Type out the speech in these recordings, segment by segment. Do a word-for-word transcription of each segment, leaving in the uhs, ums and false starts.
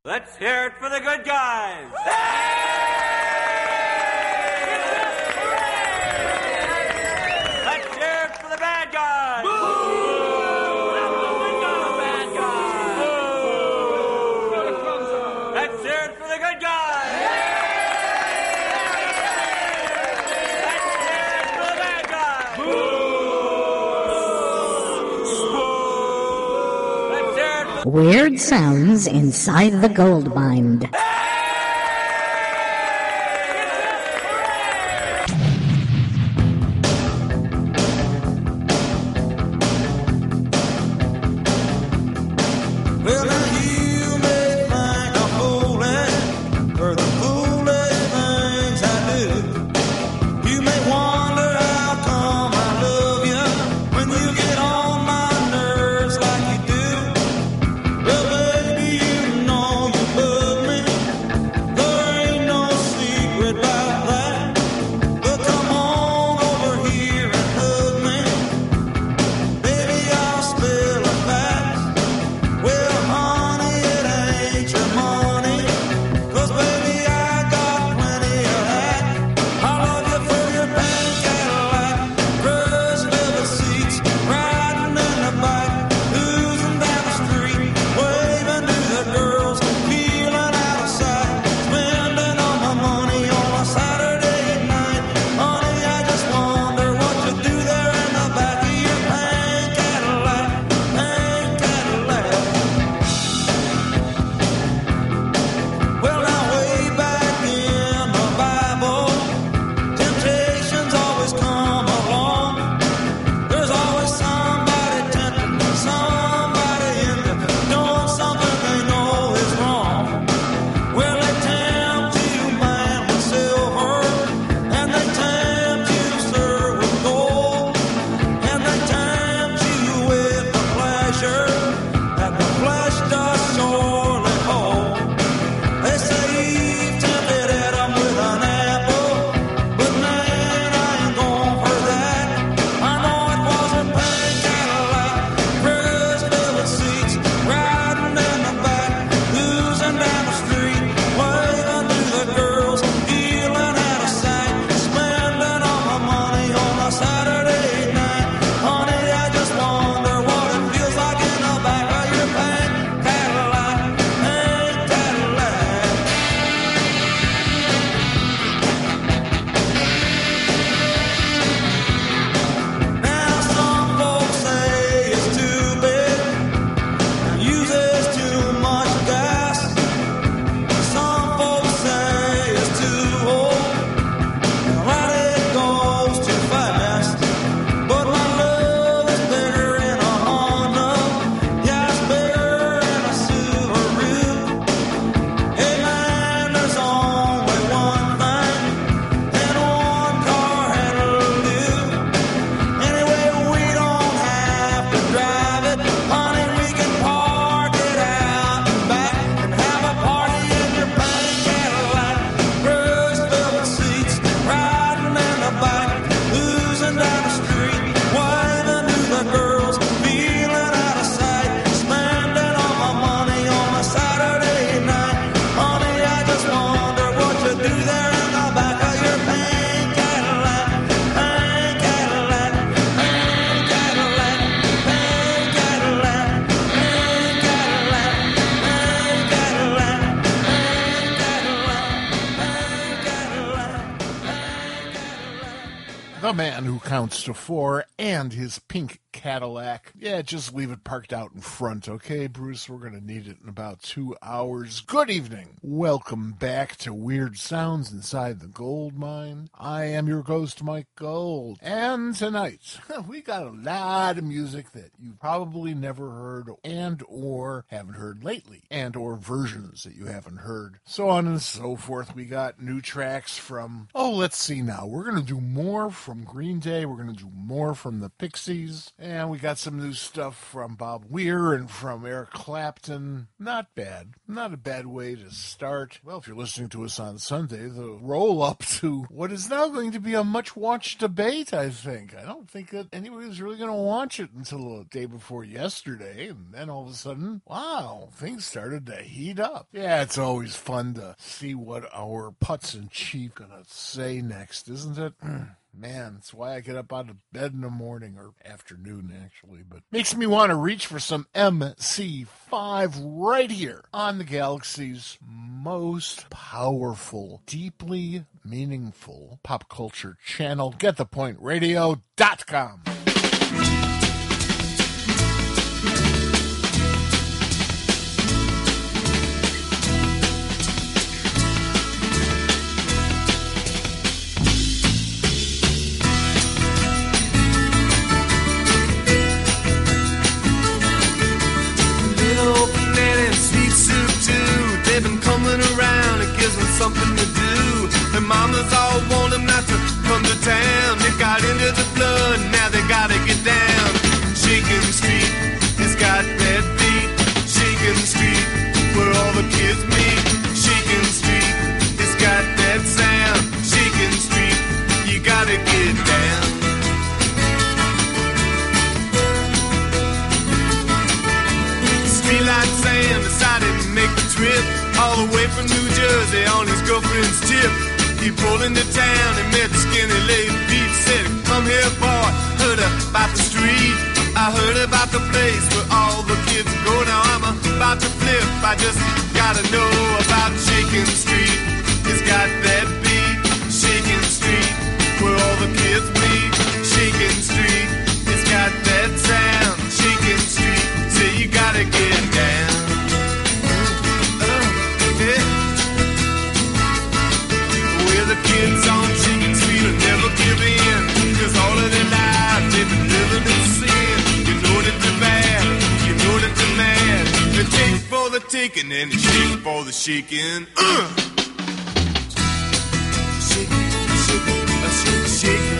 Let's hear it for the good guys. Let's hear it for the bad guys. Let's hear it for the good guys. Let's hear it for the bad guys. Let's hear it for Weird sounds inside the gold mine. Well, now you may think I'm fooling for the foolish things I do. You may wonder how come I love you when you get on my nerves like you do. Well, baby, you know you love me. There ain't no secret about that. But come on over here and hug me. Baby, I'll spill a fact. Well, honey, it ain't your money, 'cause baby, I got plenty of that. I love you for your pink Cadillac, crushed velvet seats, riding in the back, oozing down the street, waving to the girls, feeling out of sight, spending all my money on a Saturday night. Honey, I just wonder what you do there in the back of your pink Cadillac, pink Cadillac. Well, now way back in the Bible, temptations always come along. There's always somebody tempting, somebody in there doing something they know is wrong. Well, they tempt you, man, with silver, and they tempt you, sir, with gold, and they tempt you with the pleasure that the flesh does sorely hold. They say Eve tempted Adam with an apple, but man, I ain't going for that. I know it was a pink Cadillac, crushed velvet seats, riding in the back, oozing down the street, waving to the girls, feeling out of sight, spending all my money on a Saturday night. Honey, I just wonder what it feels like in the back of your pink Cadillac, pink Cadillac. Now some folks say it's too big and uses too much gas. Some folks say it's too old and that it goes too fast. But my love is bigger in a Honda, yeah, it's bigger in a Subaru. Hey man, there's only one thing and one car handle do. Anyway, we don't have to drive it, honey, we can park it out and back and have a party in your pink Cadillac, crushed velvet seats, riding in the back, oozing down the street, waving to the girls, feeling out of sight, spending all my money on a Saturday night. Honey, I just wonder what you do there in the back of your pink Cadillac, pink Cadillac, pink Cadillac, pink Cadillac, pink Cadillac, pink Cadillac, pink Cadillac, pink Cadillac. The man who counts to four and his pink Cadillac. Yeah, just leave it parked out in front, okay, Bruce? We're going to need it in about two hours. Good evening. Welcome back to Weird Sounds Inside the Gold Mine. I am your ghost, Mike Gold. And tonight, we got a lot of music that you probably never heard and or haven't heard lately, and or versions that you haven't heard. So on and so forth. We got new tracks from, oh, let's see now. We're going to do more from Green Day. We're going to do more from the Pixies. And we got some new stuff from Bob Weir and from Eric Clapton. Not bad. Not a bad way to start. Well, if you're listening to us on Sunday, the roll up to what is now going to be a much watched debate, I think. I don't think that anybody was really going to watch it until the day before yesterday. And then all of a sudden, wow, things started to heat up. Yeah, it's always fun to see what our putz and chief gonna say next, isn't it? Man, that's why I get up out of bed in the morning, or afternoon, actually. But makes me want to reach for some M C five right here on the galaxy's most powerful, deeply meaningful pop culture channel, get the point radio dot com. They've been coming around, it gives them something to do. Their mamas all want them not to come to town. They got into the blood, now they gotta get down. Shakin' Street, it's got that beat. Shakin' Street, where all the kids meet. Shakin' Street, it's got that sound. Shakin' Street, you gotta get down. Streetlight Sam decided to make the trip all the way from New Jersey on his girlfriend's tip. He pulled into town and met the skinny lady Pete. Said, come here, boy, heard about the street. I heard about the place where all the kids go. Now I'm about to flip, I just gotta know about Shakin' Street. It's got that beat. Shakin' Street, where all the kids meet. Shakin' Street, it's got that sound. Shakin' Street, say you gotta get down. Where the kids on Shakin' Street will never give in, 'cause all of their lives they've been living in sin. You know that they're bad, you know that they're mad. They take for the taking and they shake for the shaking. Uh! Shaking, shaking, uh, shaking, shaking.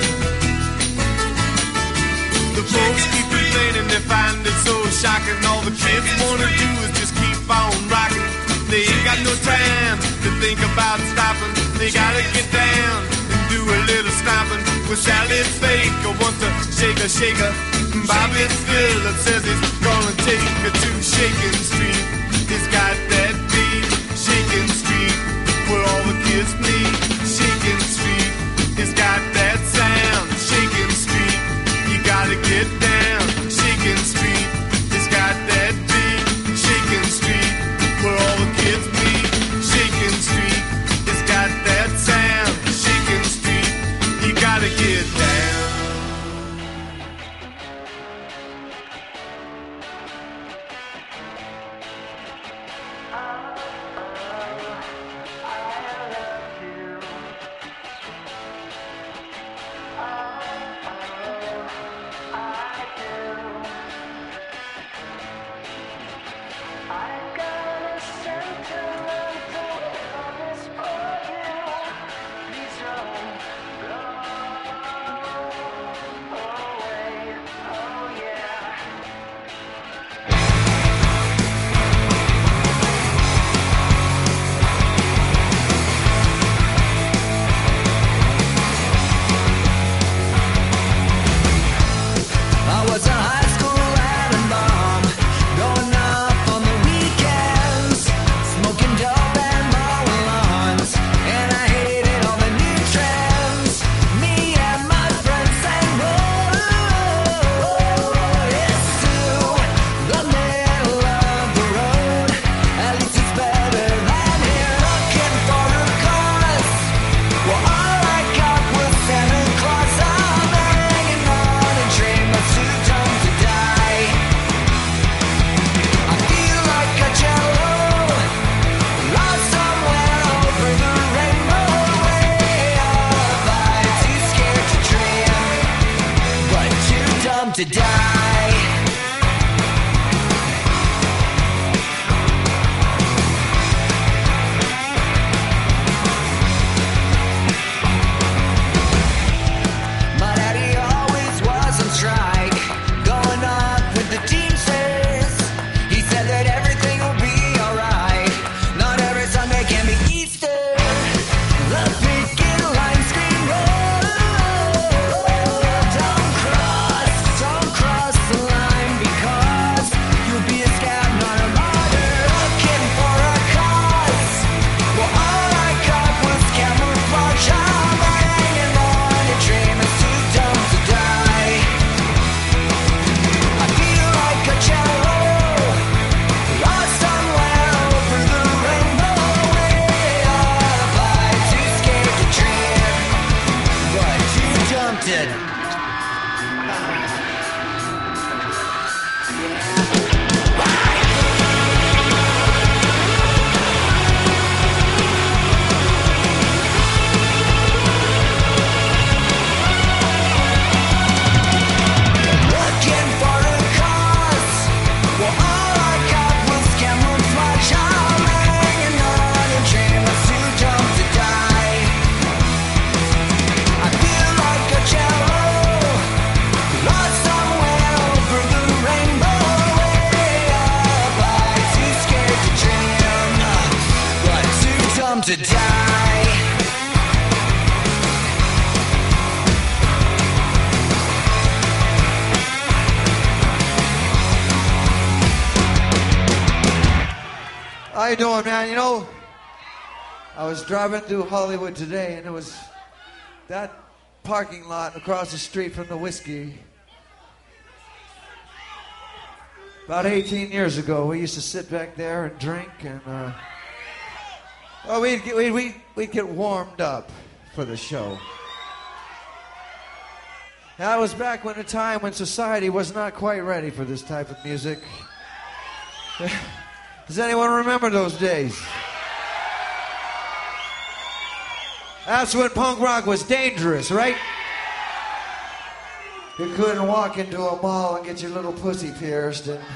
The folks keep complaining, they find it so shocking. All the kids wanna do is just keep on rocking. They ain't got no time to think about stopping. They gotta get down and do a little stomping. With Sally Baker wants to shake a shaker. Bobby Phillips says he's gonna take her to Shakin' Street. It's got that beat. Shakin' Street, where all the kids meet. Shakin' Street, it's got that sound. Shakin' Street, you gotta get down. Shakin' Street, it's got that beat. Shakin' Street, where all the kids meet. Shakin' Street, it's got that sound. Shakin' Street, you gotta get down. to die. How you doing, man? You know, I was driving through Hollywood today, and it was that parking lot across the street from the whiskey. About eighteen years ago, we used to sit back there and drink, and uh, well, we'd get, we'd, we'd, we'd get warmed up for the show. That was back when a time when society was not quite ready for this type of music. Does anyone remember those days? That's when punk rock was dangerous, right? You couldn't walk into a mall and get your little pussy pierced and,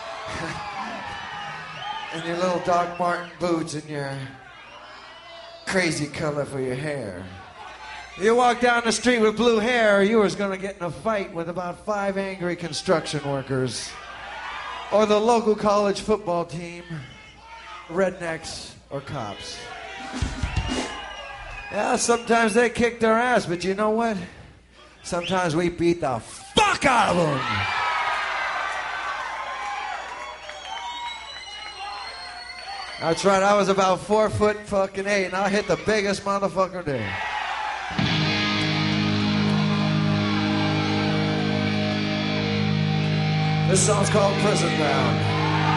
and your little Doc Marten boots and your crazy color for your hair. You walk down the street with blue hair, you was going to get in a fight with about five angry construction workers. Or the local college football team, rednecks, or cops. Yeah, sometimes they kicked our ass, but you know what? Sometimes we beat the fuck out of them. That's right, I was about four foot fucking eight, and I hit the biggest motherfucker there. This song's called Prison Bound.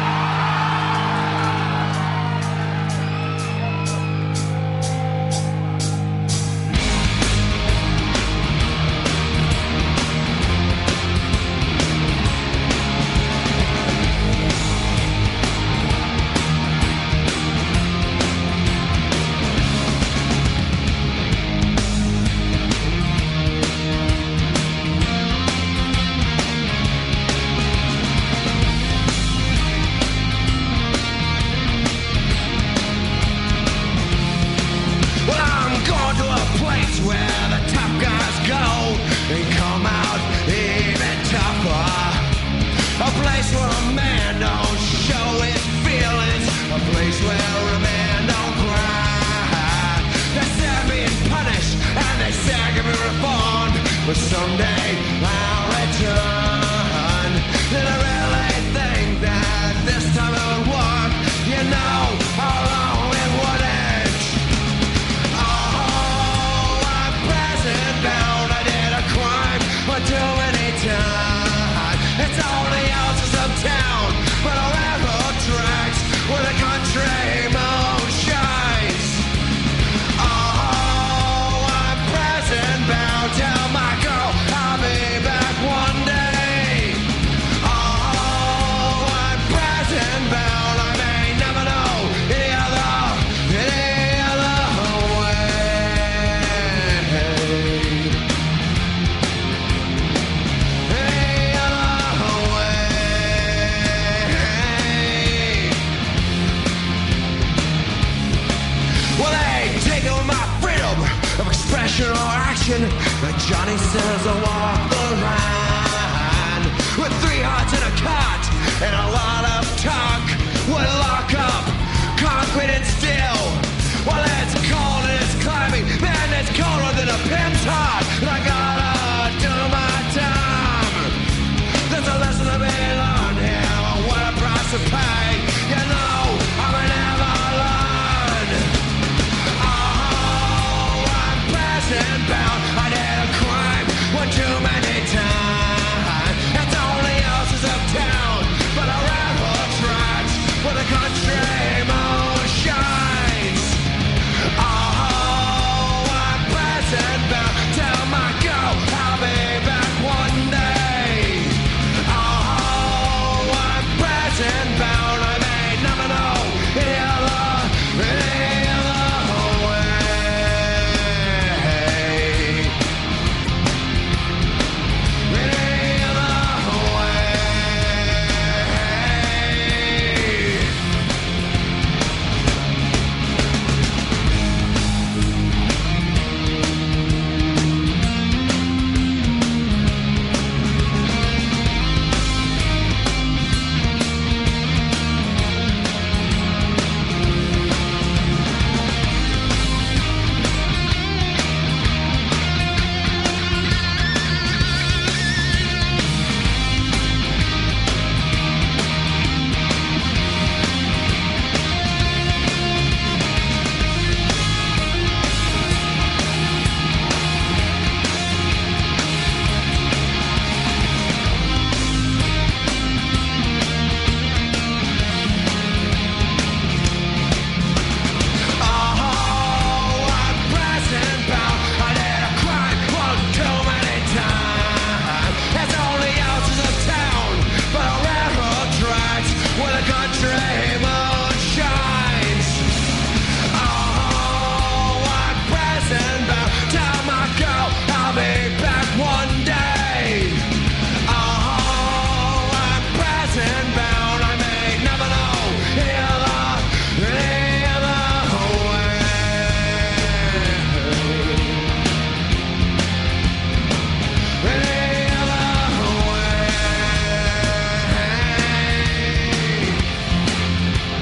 Like Johnny says, I walk the line with three hearts in a cot and a lot of talk. We'll lock up concrete and steel. Well, it's cold and it's climbing, man, it's colder than a pin's heart. And I gotta do my time. There's a lesson to be learned here. What a price to pay. You know, I'm an Avalon. Oh, I'm present bound. One too many times. It's only houses uptown, but I railroad tracks where the country moon shines. Oh, I'm present bound. Tell my girl I'll be back one day. Oh, I'm present bound. I may never moon shines. Oh, what present bound. Tell my girl I'll be back one day. Oh, what present bound. I may never know either, either way. Either way.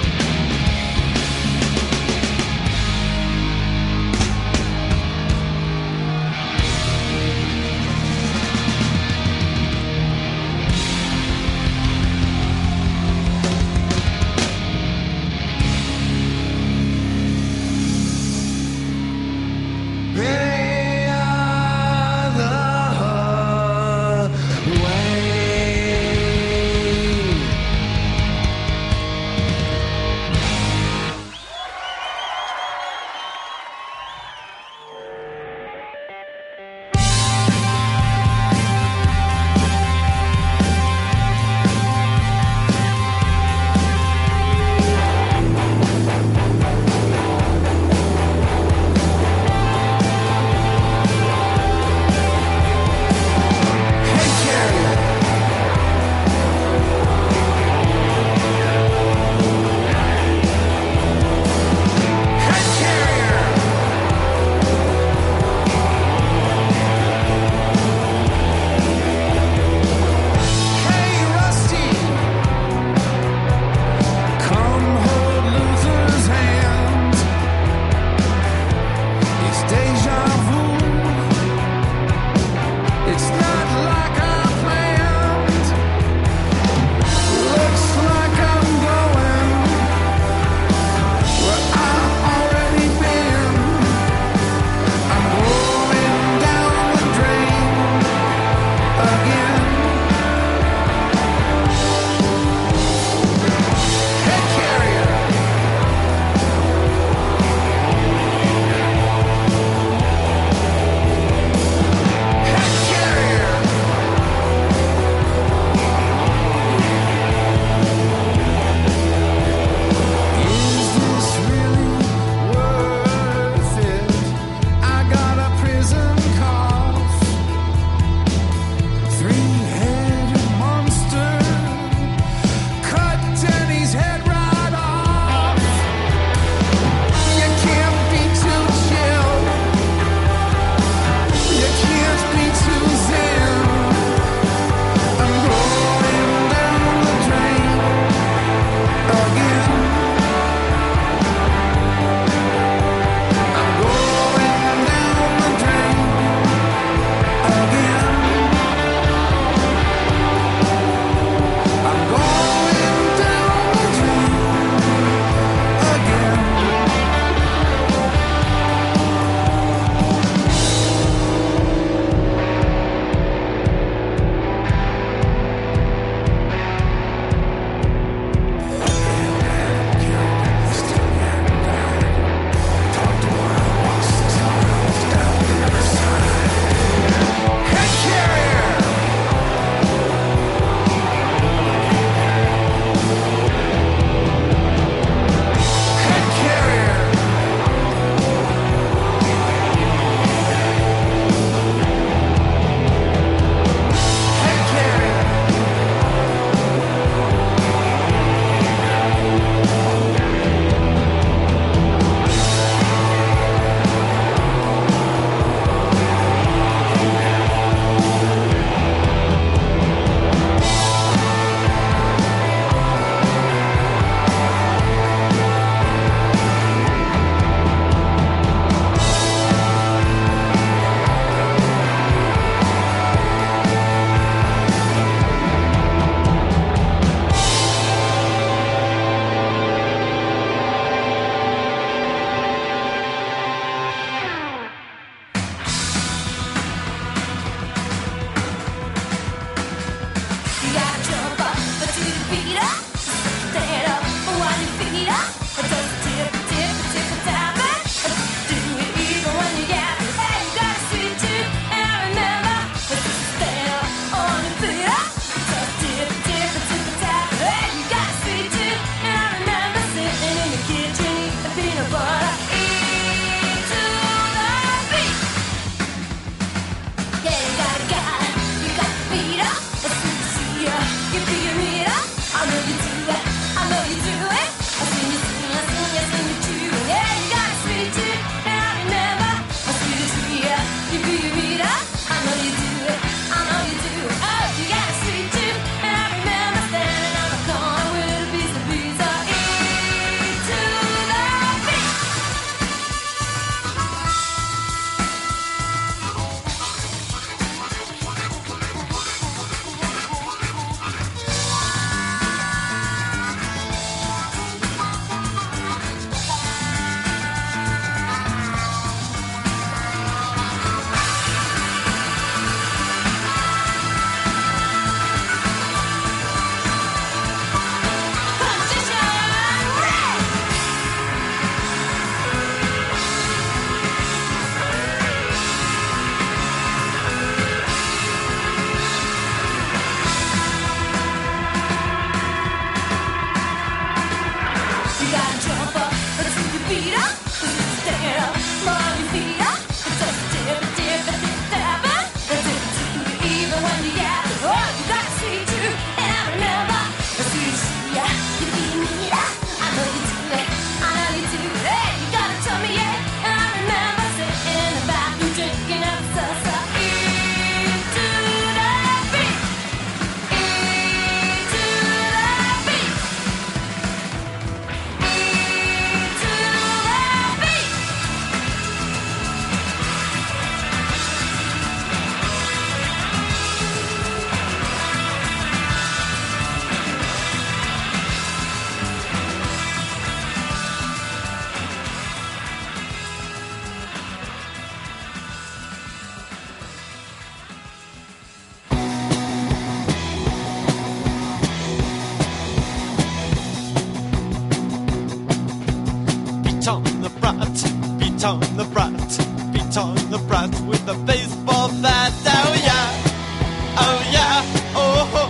beat on the brat, beat on the brat, beat on the brat with a baseball bat. Oh yeah, oh yeah, oh ho.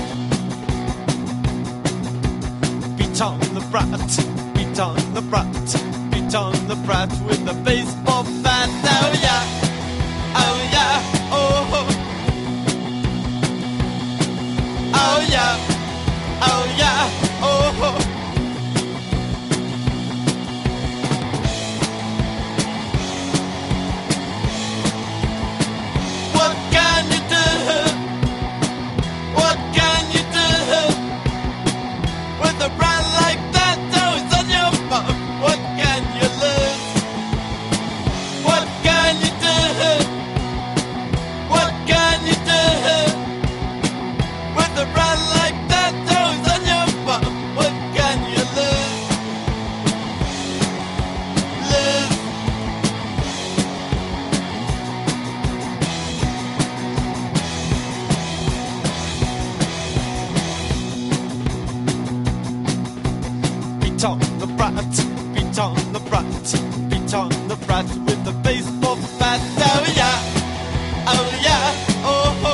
Beat on the brat, beat on the brat, beat on the brat with a baseball bat. Oh yeah, oh yeah, oh ho. Oh yeah, oh yeah, oh ho. What can you do? What can you do with a brand like that? Oh, it's on your bum. What can you lose? What can you do? What can you do with a brand like that? Oh, it's on your bum. What can you lose? Lose. Beat on the brat, beat on the brat, beat on the brat with the baseball bat. Oh yeah, oh yeah, oh ho.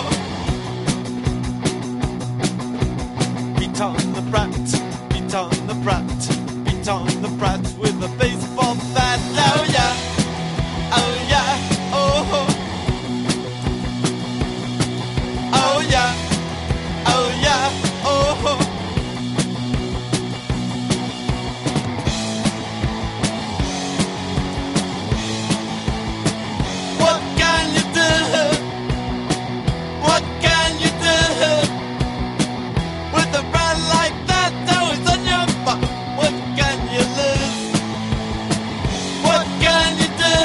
Beat on the brat, beat on the brat, beat on the brat with the baseball bat. Oh yeah, oh yeah, oh ho. Oh yeah, oh yeah, oh ho. What can you do? What can you do with a brand like that? Oh, it's on your butt. What can you lose? What can you do?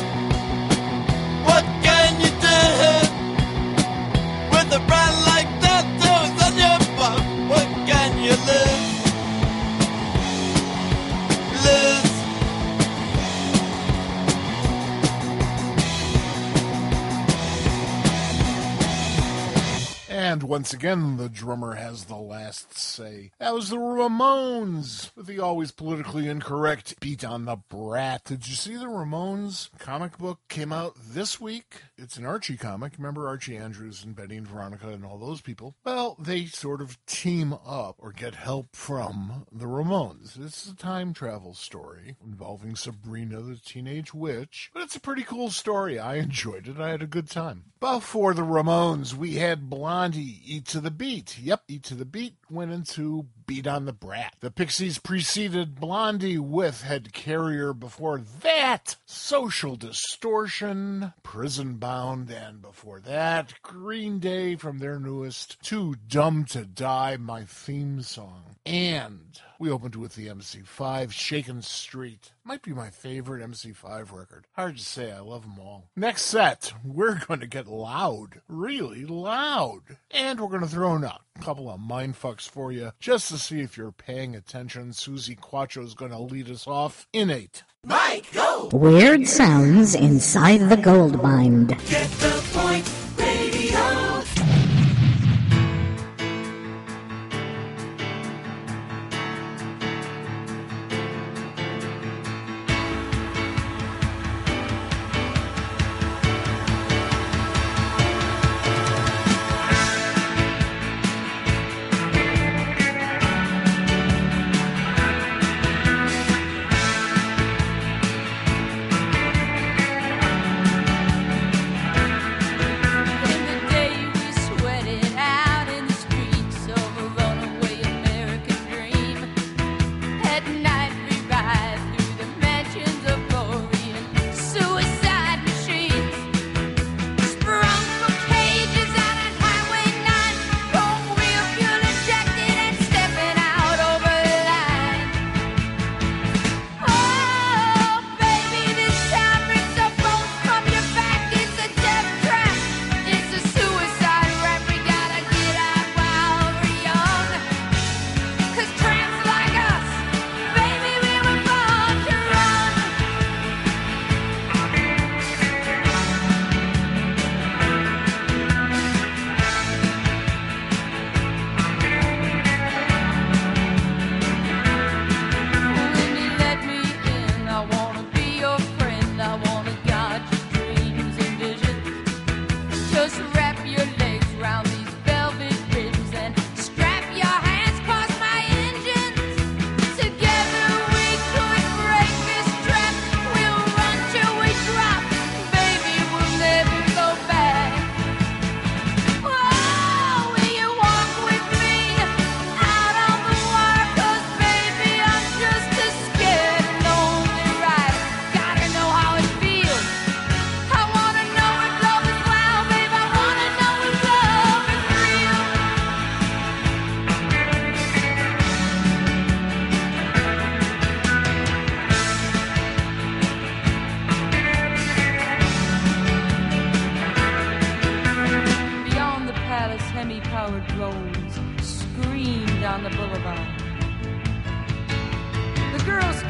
What can you do with a brand like that? Oh, it's on your butt. What can you lose? Lose. And once again, the drummer has the last say. That was the Ramones with the always politically incorrect Beat on the Brat. Did you see the Ramones comic book came out this week? It's an Archie comic. Remember Archie Andrews and Betty and Veronica and all those people? Well, they sort of team up or get help from the Ramones. It's a time travel story involving Sabrina the Teenage Witch, but it's a pretty cool story. I enjoyed it. I had a good time. Before the Ramones, we had Blondie, Eat to the Beat. Yep, Eat to the Beat went into Beat on the Brat. The Pixies preceded Blondie with Head Carrier. Before that, Social Distortion, Prison Bound, and before that, Green Day from their newest Too Dumb to Die, my theme song. And we opened with the M C five, Shakin' Street. Might be my favorite M C five record. Hard to say, I love them all. Next set, we're going to get loud. Really loud. And we're going to throw in a couple of mindfucks for you, just to see if you're paying attention. Susie Quattro's going to lead us off in eight. Mike, go! Weird sounds inside the gold mine. Get the point, radio.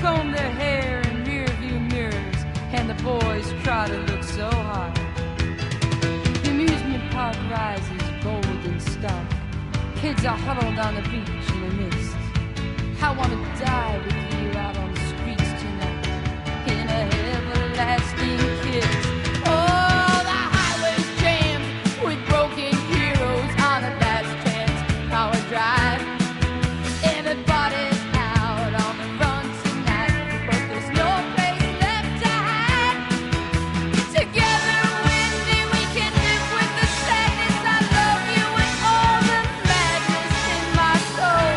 comb their hair in rearview mirrors, and the boys try to look so hard. The amusement park rises bold and stark. Kids are huddled on the beach in the mist. I want to die with you out on the streets tonight in a everlasting kiss. Oh, the highway's jammed with broken heroes on a last chance power drive. Everybody's out on the run tonight, but there's no place left to hide. Together, Wendy, we can live with the sadness. I love you with all the madness in my soul.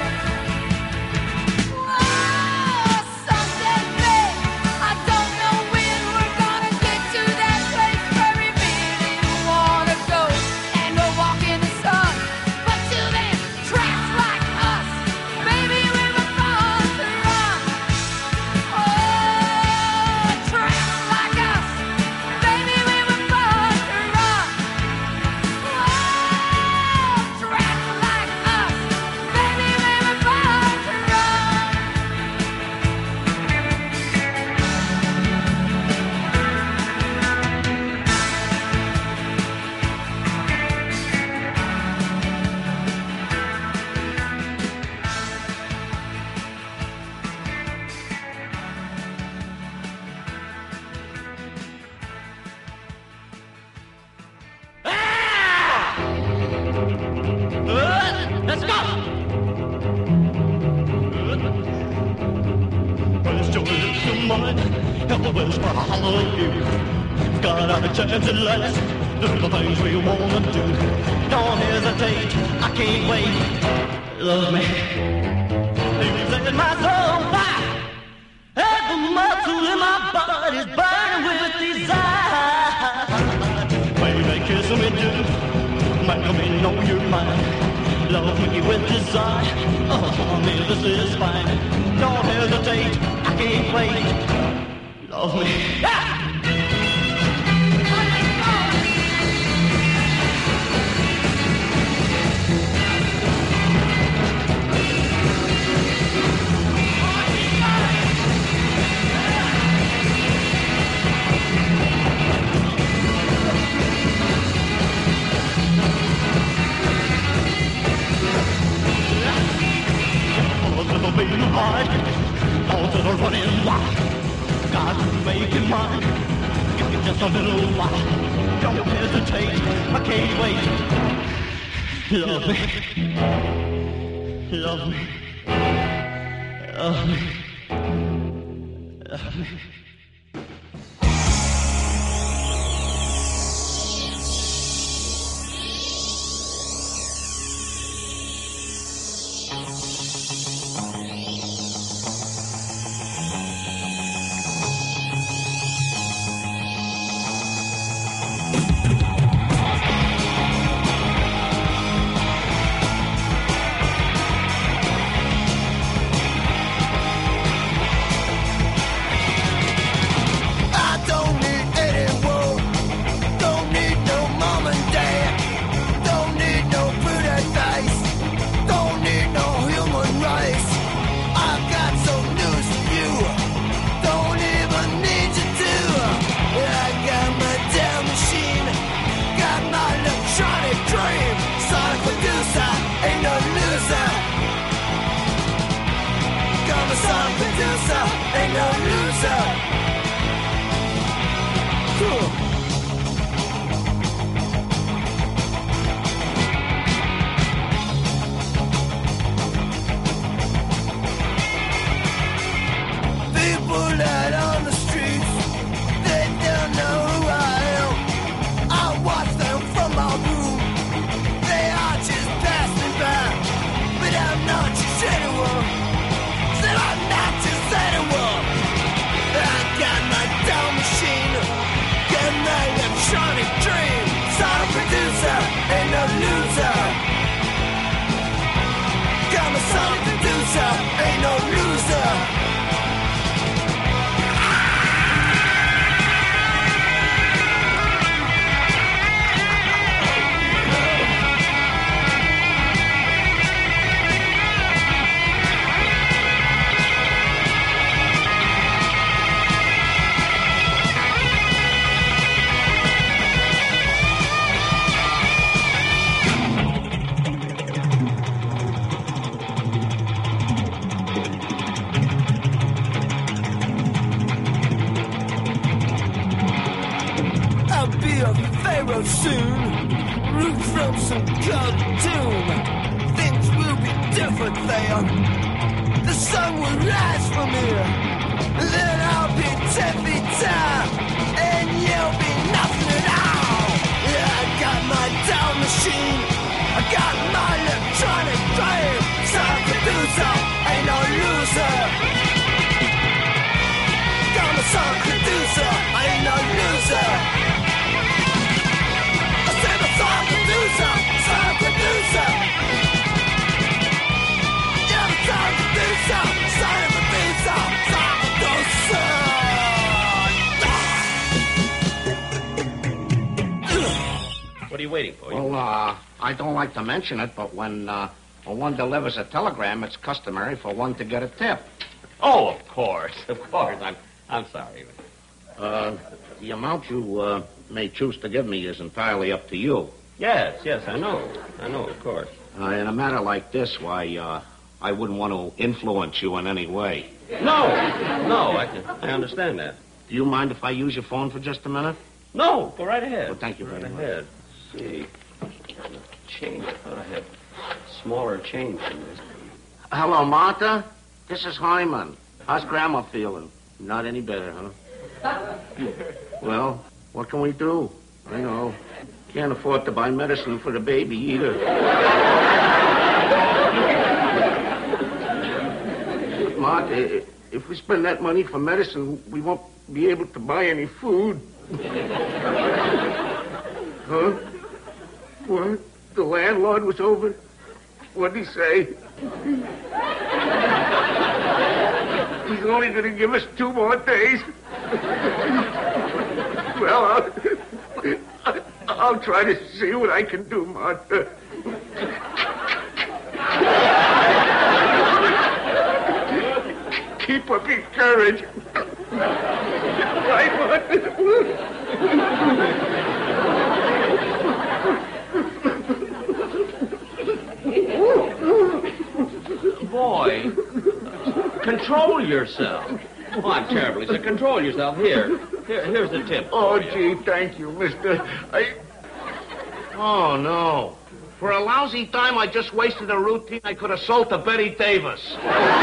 Oh, someday, babe, I don't know when we're gonna get to that place where we really wanna go and go walk in the sun. But till then, traps like us, baby, we were born to run. Oh, traps like us, baby, we were born to run. Oh, traps like us, baby, we were born to run. Let's go! Well, it's your little mind, help us follow you. Got our chance at last, do the things we wanna do. Don't hesitate, I can't wait. Love me. You set my soul fire. Every muscle in my body's burning with desire. Baby, kiss me too, make me know you're mine. Love me with desire, oh, me this is fine. Don't hesitate, I can't wait. Love me. Ah! Be hard, all to the running wild. Got to make it mine. Give me just a little while. Don't hesitate, I can't wait. Love me, love me, love me, love me. Ain't no loser. Cool. People out on the streets, they don't know who I am. I watch them from my room. They are just passing by, but I'm not just anyone. Said I'm not just anyone. I got my down machine, got my electronic dream. Sonic producer, ain't no loser. Got my sonic producer, ain't no loser. soon. Root from some cold tomb. Things will be different there. The sun will rise from here. Then I'll be ten feet tall, and you'll be nothing at all. Yeah, I got my down machine. I got my electronic brain. Some producer ain't no loser. Got my song producer, I ain't no loser. I said my song producer, song producer. Yeah, my song producer, song producer, song producer. What are you waiting for? You- Well, uh, I don't like to mention it, but when, uh, when one delivers a telegram, it's customary for one to get a tip. Oh, of course, of course. I'm, I'm sorry. Uh, the amount you, uh, may choose to give me is entirely up to you. Yes, yes, I know. I know, of course. Uh, in a matter like this, why, uh, I wouldn't want to influence you in any way. No, no, I can, I understand that. Do you mind if I use your phone for just a minute? No, go right ahead. Well, thank you very right much. ahead. Let's see. Change. I thought I had smaller change than this. Hello, Martha. This is Hyman. How's Grandma feeling? Not any better, huh? Well, what can we do? I know. Can't afford to buy medicine for the baby either. Martha, if we spend that money for medicine, we won't be able to buy any food. Huh? What? The landlord was over? What'd he say? He's only going to give us two more days. Well, I'll, I'll try to see what I can do, Martha. Keep up your courage. Right, Martha? Boy, control yourself. Oh, I'm terribly sick. Control yourself. Here. Here, here's the tip. Oh, gee, thank you, mister. I... Oh, no. For a lousy dime I just wasted a routine I could have sold to Betty Davis.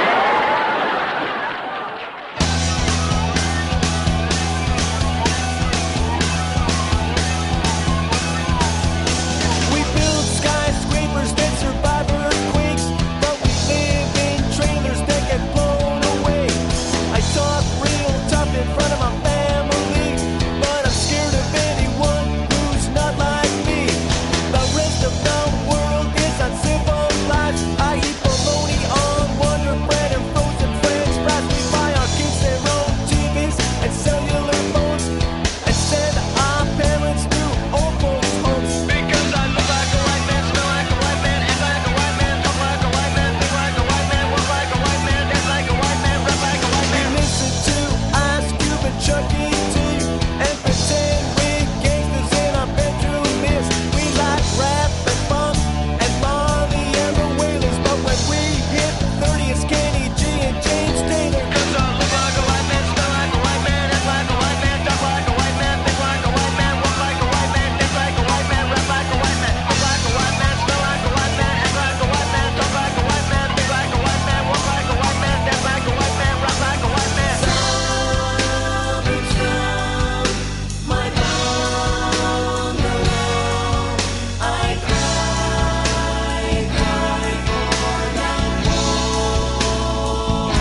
We build skyscrapers that survive earthquakes, but we live in trailers that get blown away. I talk real tough in front of my family, but I'm scared of anyone who's not like me. The rest of the world is uncivilized. I eat bologna on Wonder Bread and frozen French fries. We buy our kids their own T Vs and cellular phones, and send our parents to old folks' homes. Because I look like a white man, smell like a white man, act like a white man, talk like a white man, think like a white man, walk like a white man, dance like a white man, rap like a white man. We listen to Ice Cube and Chucky T and pretend we're gangsters in our bedroom mirrors. We like rap and funk and Marley and the Wailers, but when we hit thirty, it's Kenny G and James Taylor. Cause I look like a white man, smell like a white man, act like a white man, talk like a white man, think like a white man, walk like a white man, dance like a white man, rap like a white man, look like a white man, smell like a white man, act like a white man, talk like a white man, think like a white man, walk like a white man, dance like a white man, rap like a white man. Something's wrong, my bungalow. I cry, cry for the moon.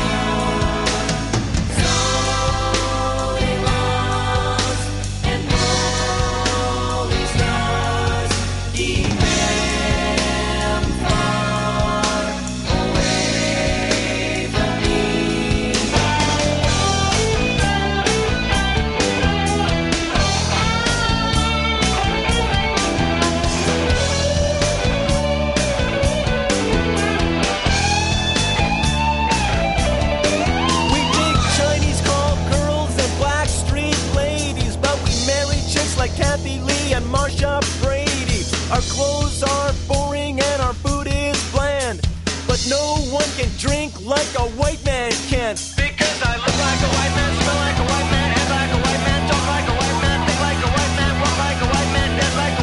Slowly lost and falling stars keep them far away from me. We dig Chinese call girls and black street ladies, but we marry chicks like Kathy Lee and Marsha Brady. Our clothes are boring and our food is bland, but no one can drink like a white man can. Because I look like a white man, smell like a white man, act like a white man, talk like a white man, think like a white man, walk like a white man, dance like a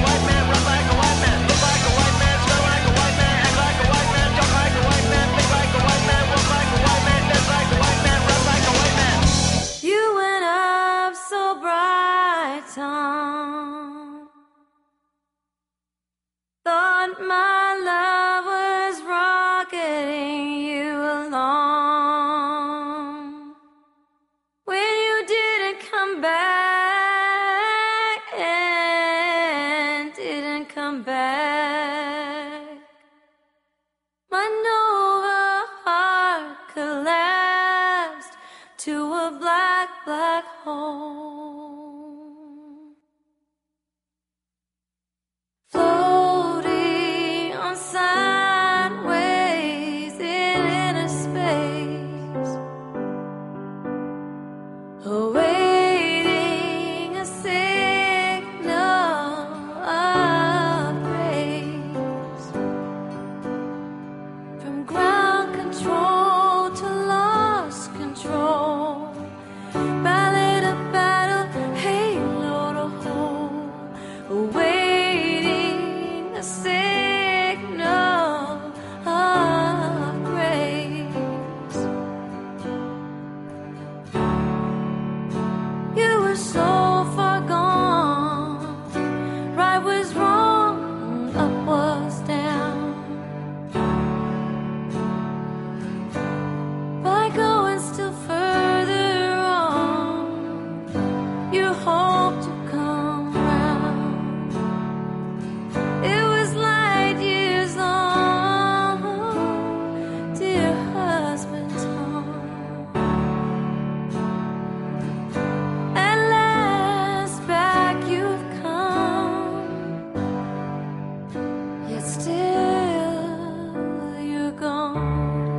tongue. Thought my love was rocketing you along. When you didn't come back and didn't come back, my Nova heart collapsed to a black, black hole. Floating on sideways in inner space, awaiting a signal of grace. From ground control to lost control, ballad of battle, halo to hold, awaiting a signal of grace. You were so far gone, right was wrong, up was down. By going still further on, you hope to come round. It was light years long, dear husband Tom. At last back you've come, yet still you're gone.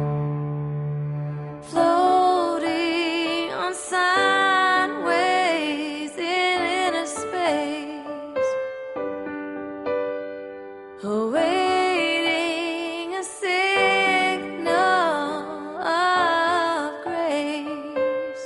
Floating on sideways in inner space, awaiting a signal of grace.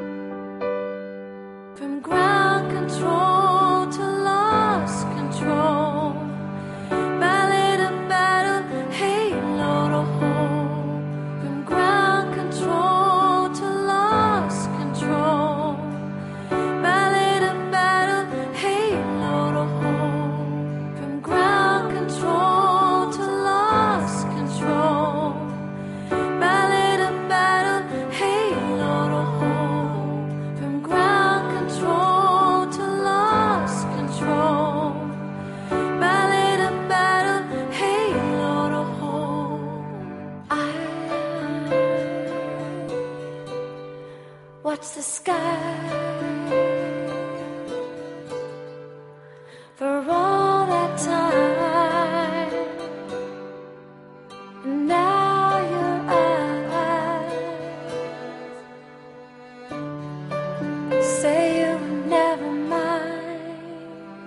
From ground control to lost control, ballad of battle, halo to hold. From ground control to lost control, ballad of battle, halo to hold. From ground control to lost control, ballad of battle, halo to hold. From ground control to lost control, ballad of battle, halo to hold. I watch the sky for all that time, and now your eyes say you would never mind,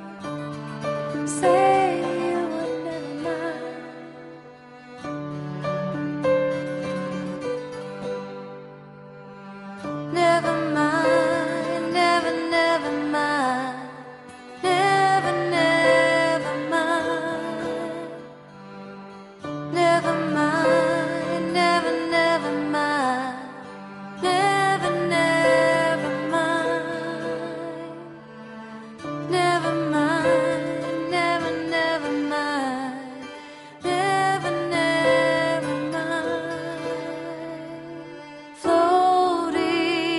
say you would never mind. Never mind, never, never mind, never, never mind, never mind, never, never mind, never, never mind, never mind, never, never mind, never, never mind. Floating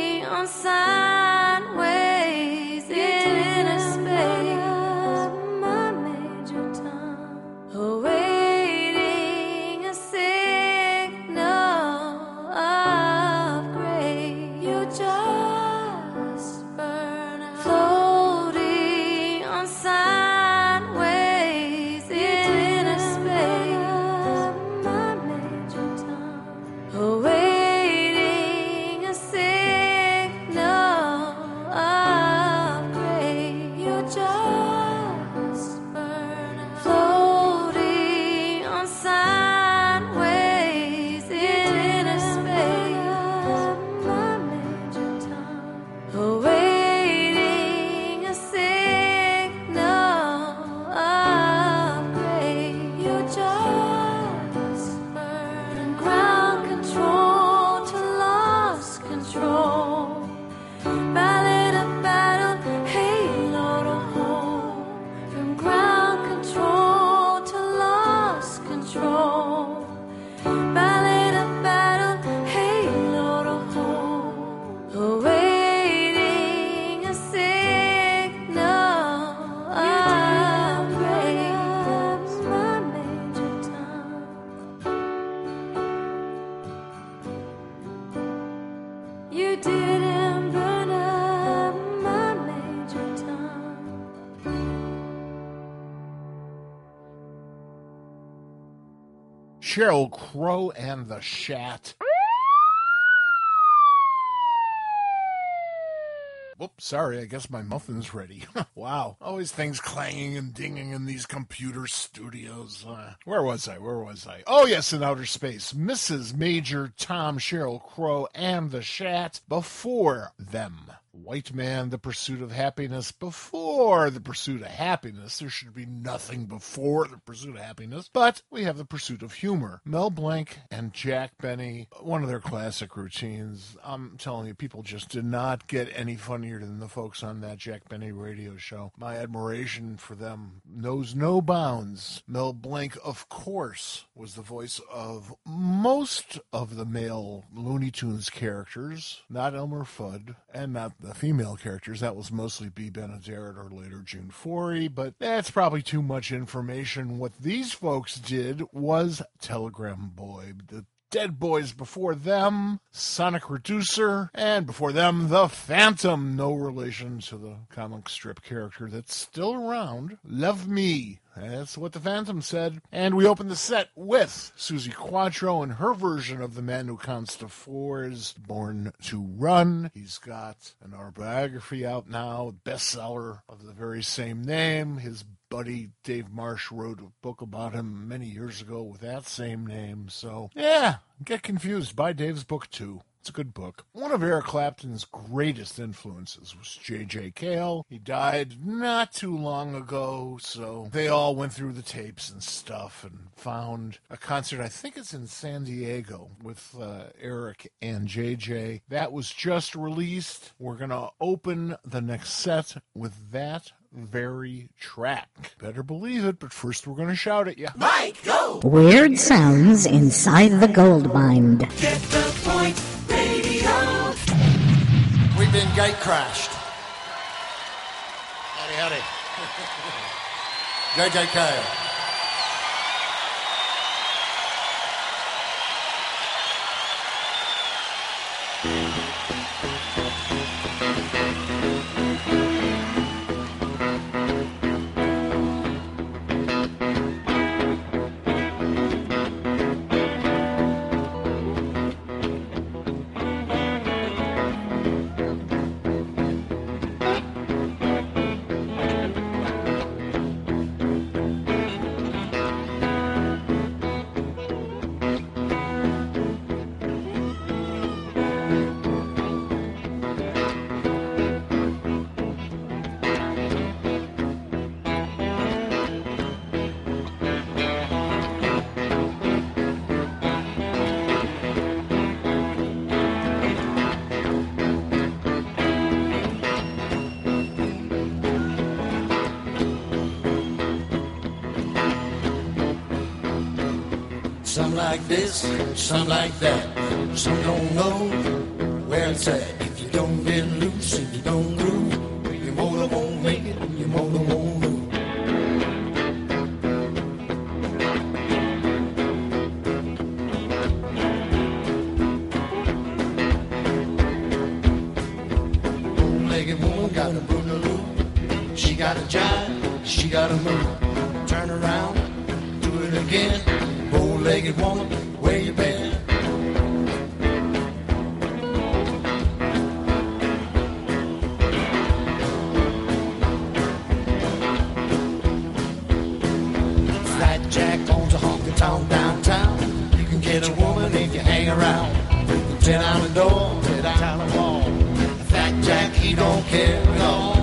didn't burn up my Major Tom. Sheryl Crow and the Shat. Whoops, sorry, I guess my muffin's ready. Wow, always things clanging and dinging in these computer studios. Uh, where was I? Where was I? Oh, yes, in outer space. Missus Major Tom, Sheryl Crow, and the Shat before them. White Man, The Pursuit of Happiness. Before The Pursuit of Happiness, there should be nothing before The Pursuit of Happiness, but we have The Pursuit of Humor. Mel Blanc and Jack Benny, one of their classic routines. I'm telling you, people just did not get any funnier than the folks on that Jack Benny radio show. My admiration for them knows no bounds. Mel Blanc, of course, was the voice of most of the male Looney Tunes characters, not Elmer Fudd, and not the female characters. That was mostly B. Benaderet or later June Forey, but that's probably too much information. What these folks did was Telegram Boy. The Dead Boys before them, Sonic Reducer, and before them, The Phantom. No relation to the comic strip character that's still around. Love Me. That's what the Phantom said. And we opened the set with Susie Quatro and her version of The Man Who Counts to Four is Born to Run. He's got an autobiography out now, bestseller of the very same name. His buddy Dave Marsh wrote a book about him many years ago with that same name. So, yeah, get confused. Buy Dave's book, too. It's a good book. One of Eric Clapton's greatest influences was J J Cale. He died not too long ago, so they all went through the tapes and stuff and found a concert, I think it's in San Diego, with uh, Eric and J J. That was just released. We're going to open the next set with that very track. Better believe it, but first we're going to shout at you. Mike, go! Weird sounds inside the gold mine. Get the point, radio. We've been gate crashed. Howdy, howdy. J J Cale. Some like this, some like that. Some don't know where it's at. If you don't get loose, if you don't groove, your motor won't make it, your motor won't move. Bow-legged woman got a boogaloo. She got a jive, she got a move. Turn around, do it again. Bow-legged woman, where you been? Flat Jack owns a honky-tonk downtown. You can get a woman if you hang around. Ten on the door, ten on the wall. Fat Jack, he don't care at all.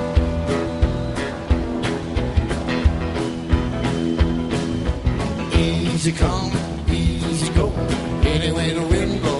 Easy come, easy go, any way the wind blows.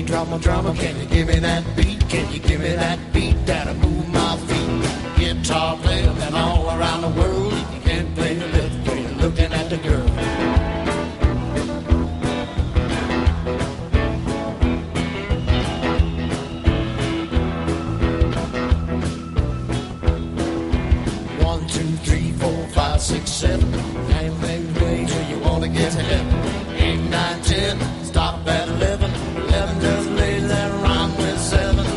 drummer, drummer, can you give me that beat? Can you give me that beat that'll move my feet? Guitar player and all around the world. If you can't play the lift, well, you're looking at the girl. One, two, three, four, five, six, seven. Nine, nine, nine, till you wanna get to heaven. Eight, nine, ten, stop at eleven. Eleven just lays that rhyme with seven.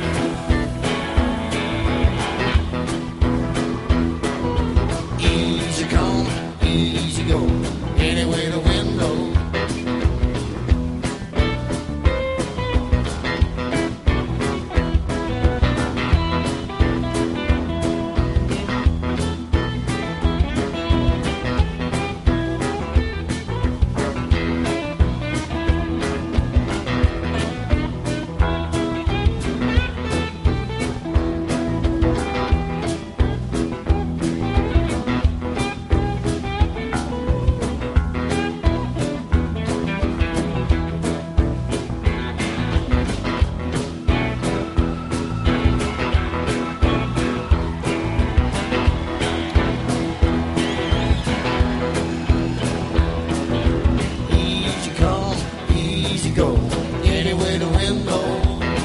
Easy come, easy go. Anyway the wind blows. Easy come, easy go. Anyway the wind blows.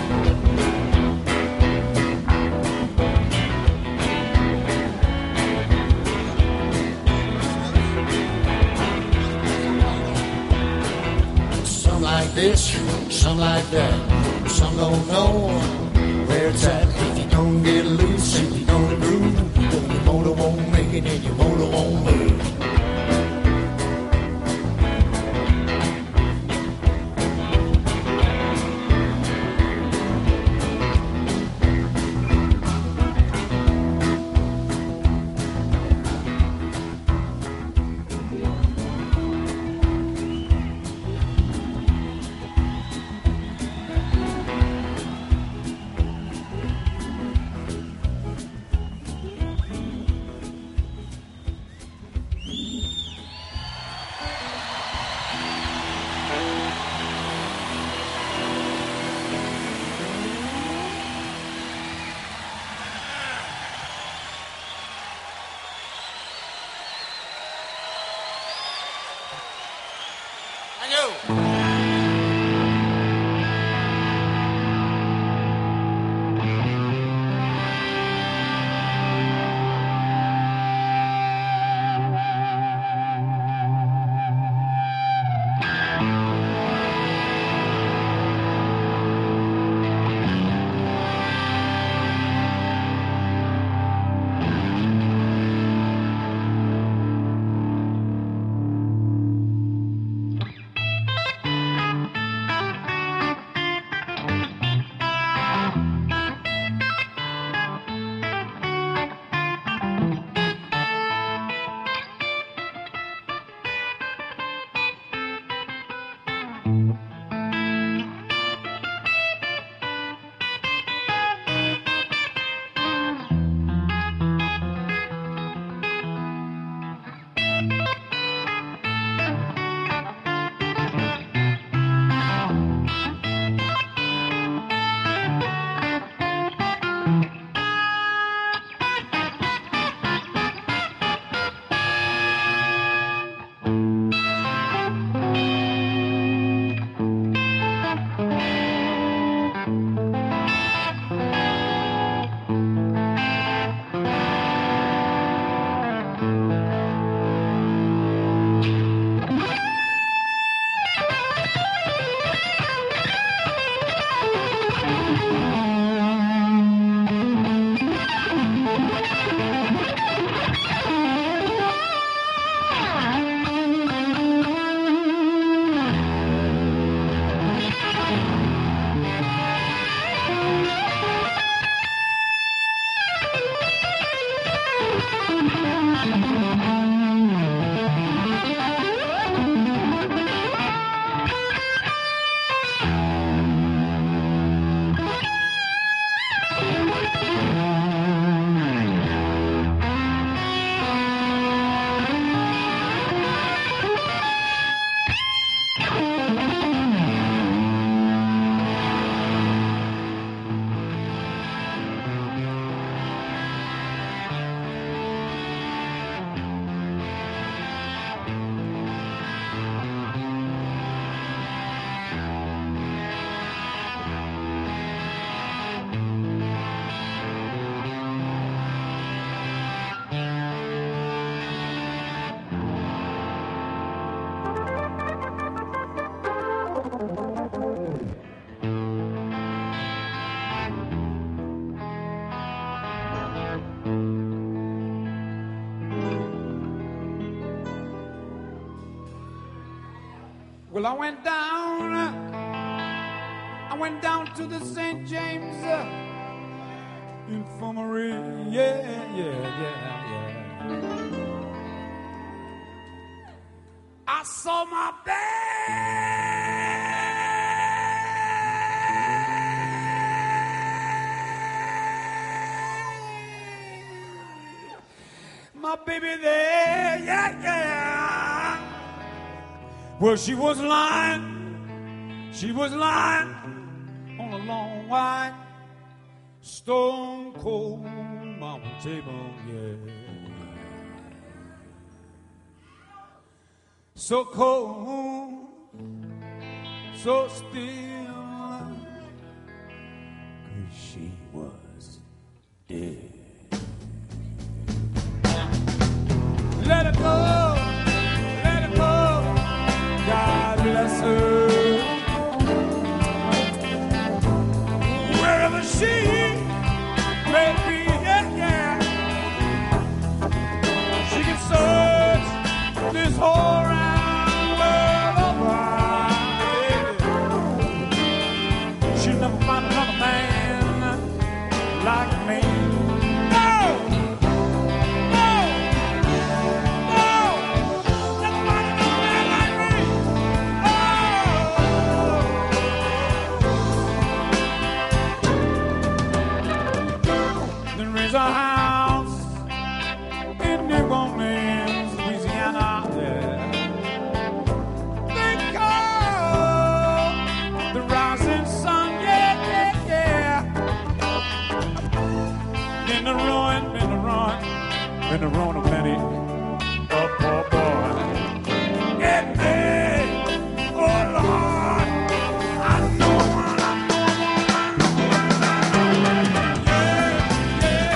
Some like this, some like that. Some don't know where it's at. If you don't get loose, if you don't groove, then your motor won't make it and your motor won't move. Well, I went down, I went down to the Saint James uh, Infirmary, yeah, yeah, yeah, yeah. I saw my baby, my baby there, yeah, yeah. Well, she was lying, she was lying on a long white stone cold mountain table, yeah. So cold, so still, 'cause she was dead. Let her go, let her go, God bless her. Wherever she may be, yeah, yeah, she can search this whole round world over, yeah. She'll never find another man like me. No! No! No! Never find another man like me. Oh! There is a house in New Orleans, Louisiana, yeah. They call the rising sun, yeah, yeah, yeah. In the ruin, in the ruin, in the ruin of many, oh, poor boy. Get me, oh Lord, I know, I know, yeah, yeah.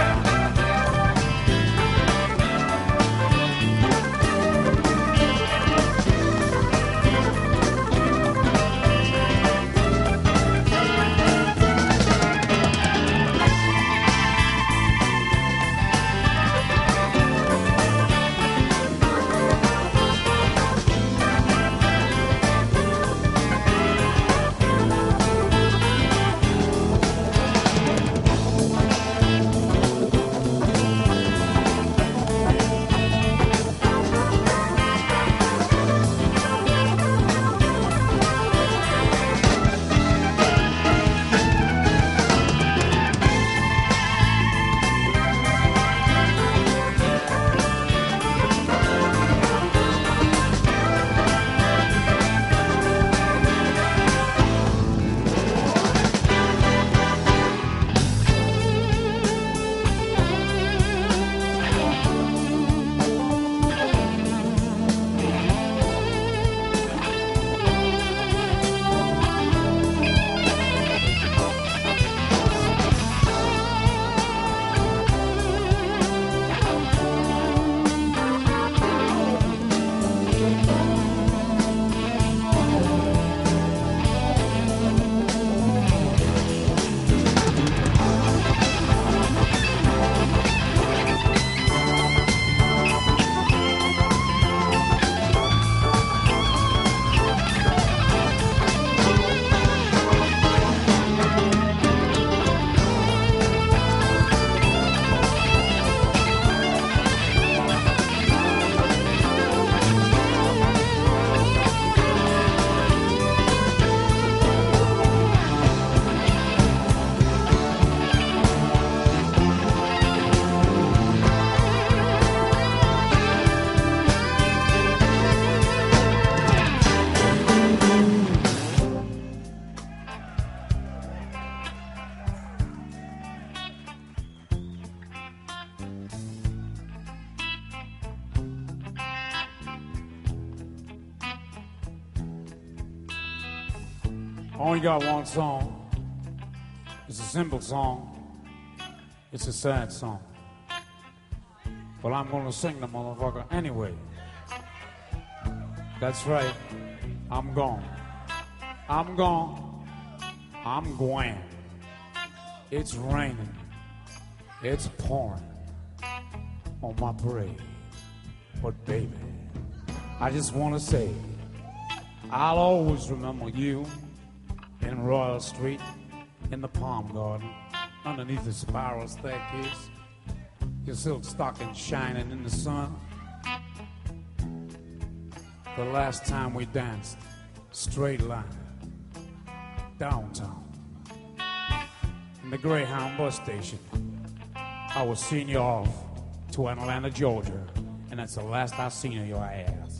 Only got one song. It's a simple song. It's a sad song. But I'm gonna sing the motherfucker anyway. That's right. I'm gone. I'm gone. I'm going. It's raining. It's pouring on my parade. But baby, I just wanna say I'll always remember you in Royal Street, in the Palm Garden, underneath the spiral staircase, your silk stocking shining in the sun. The last time we danced, straight line, downtown, in the Greyhound bus station. I was seeing you off to Atlanta, Georgia, and that's the last I seen of your ass.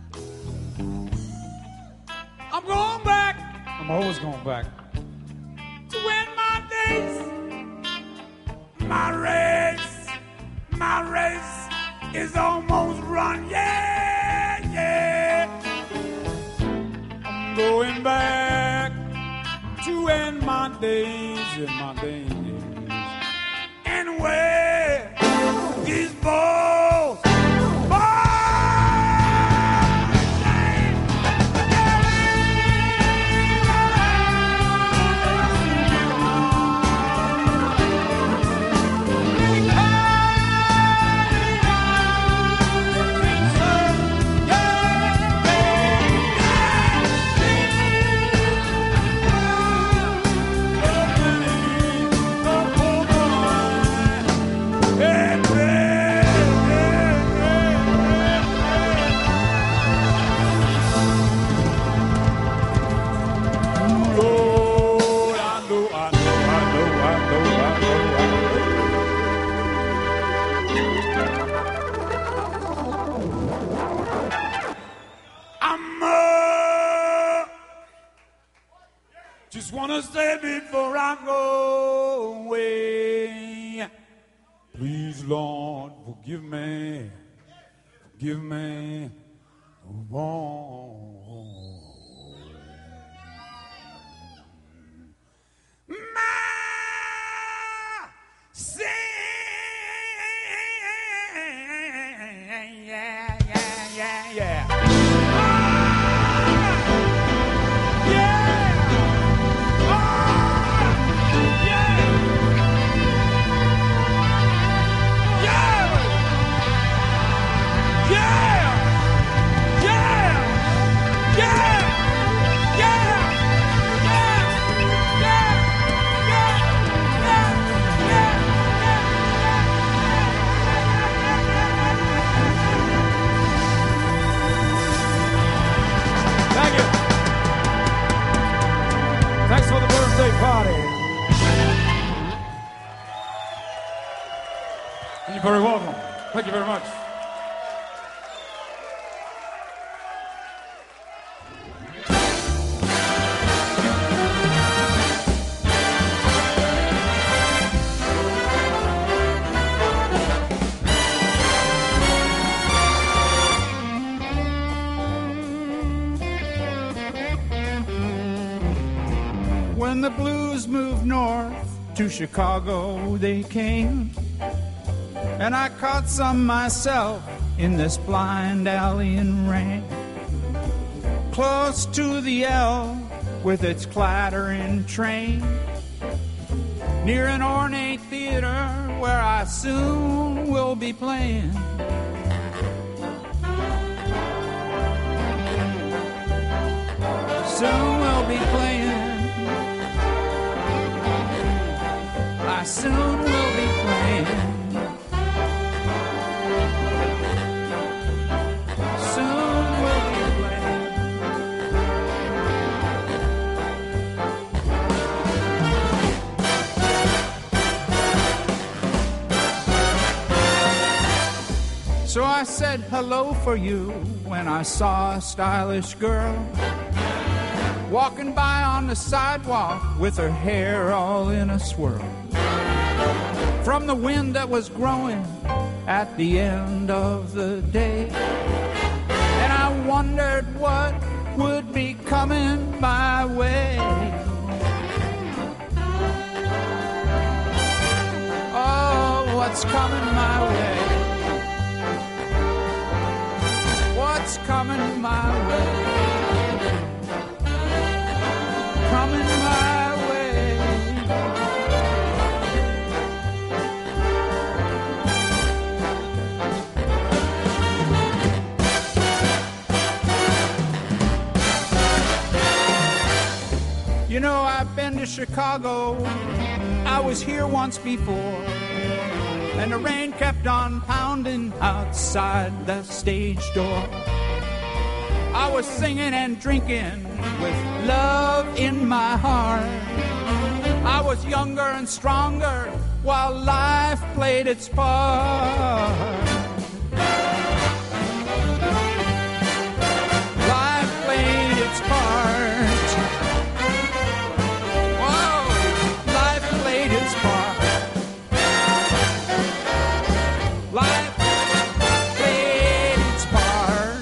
I'm going back. I'm always going back to end my days. My race, my race is almost run. Yeah, yeah. I'm going back to end my days, end my days. And where these balls, just wanna say before I go away, please, Lord, forgive me, forgive me, wrong. My sin, yeah, yeah, yeah, yeah. Thanks for the birthday party. You're very welcome. Thank you very much. When the blues moved north to Chicago they came, and I caught some myself in this blind alley and rain, close to the L with its clattering train, near an ornate theater where I soon will be playing. Soon we'll be playing. I soon will be playing. Soon we'll be playing. So I said hello for you when I saw a stylish girl walking by on the sidewalk with her hair all in a swirl, from the wind that was growing at the end of the day. And I wondered what would be coming my way. Oh, what's coming my way? What's coming my way? Coming my way. You know, I've been to Chicago. I was here once before. And the rain kept on pounding outside the stage door. I was singing and drinking with love in my heart. I was younger and stronger while life played its part. Life played its part. Whoa, life played its part. Life played its part.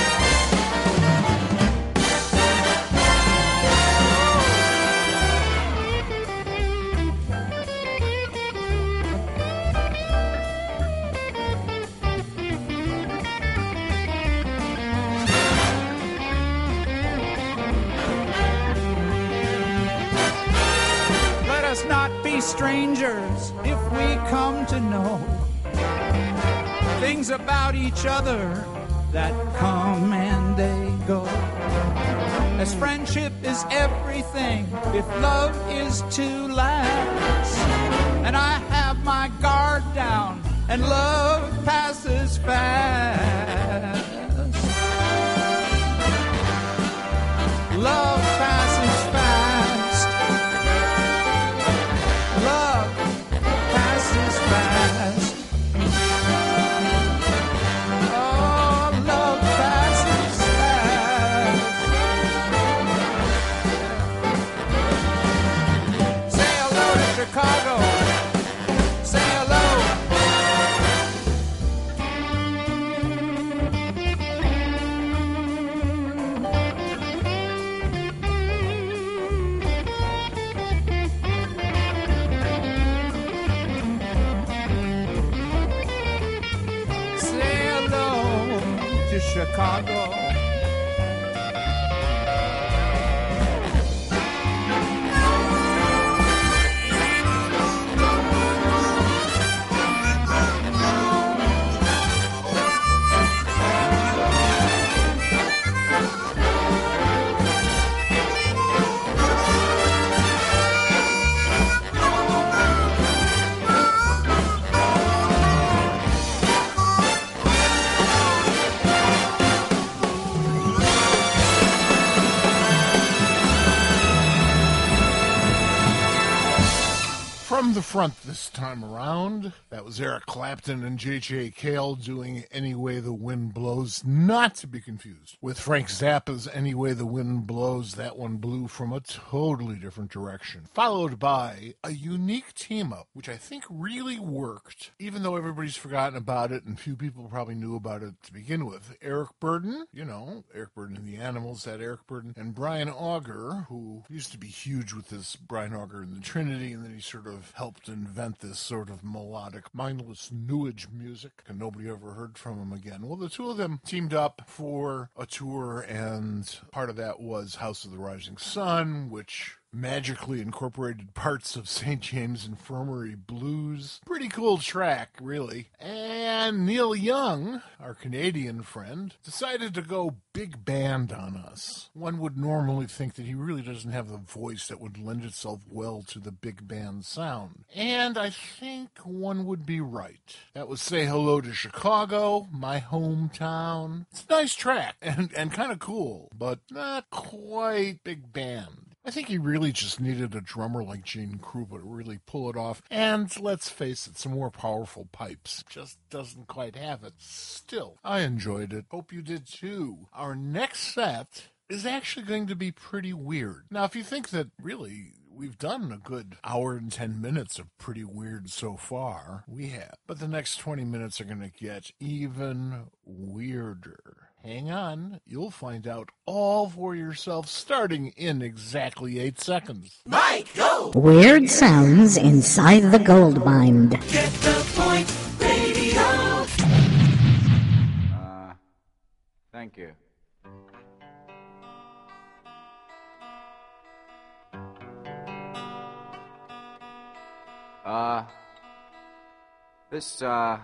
Let us not be strangers if we come to know things about each other that come and they go. As friendship is everything, if love is to last, and I have my guard down, and love passes fast. Love passes fast. Love passes fast. Oh, love passes fast. Say hello to Chicago. Say hello. Say hello to Chicago. From the front this time around, that was Eric Clapton and J J Cale doing Any Way the Wind Blows, not to be confused with Frank Zappa's Any Way the Wind Blows. That one blew from a totally different direction. Followed by a unique team-up, which I think really worked, even though everybody's forgotten about it and few people probably knew about it to begin with. Eric Burdon, you know, Eric Burdon and the Animals, that Eric Burdon, and Brian Auger, who used to be huge with this Brian Auger and the Trinity, and then he sort of helped invent this sort of melodic, mindless new age music, and nobody ever heard from him again. Well, the two of them teamed up for a tour, and part of that was House of the Rising Sun, which magically incorporated parts of Saint James Infirmary blues. Pretty cool track, really. And Neil Young, our Canadian friend, decided to go big band on us. One would normally think that he really doesn't have the voice that would lend itself well to the big band sound. And I think one would be right. That was Say Hello to Chicago, my hometown. It's a nice track and, and kind of cool, but not quite big band. I think he really just needed a drummer like Gene Krupa to really pull it off. And let's face it, some more powerful pipes. Just doesn't quite have it. Still, I enjoyed it. Hope you did too. Our next set is actually going to be pretty weird. Now, if you think that really we've done a good hour and ten minutes of pretty weird so far, we have. But the next twenty minutes are going to get even weirder. Hang on, you'll find out all for yourself starting in exactly eight seconds. Mike, go! Weird sounds inside the gold mine. Get the point, radio. Uh, thank you. Uh, this, uh,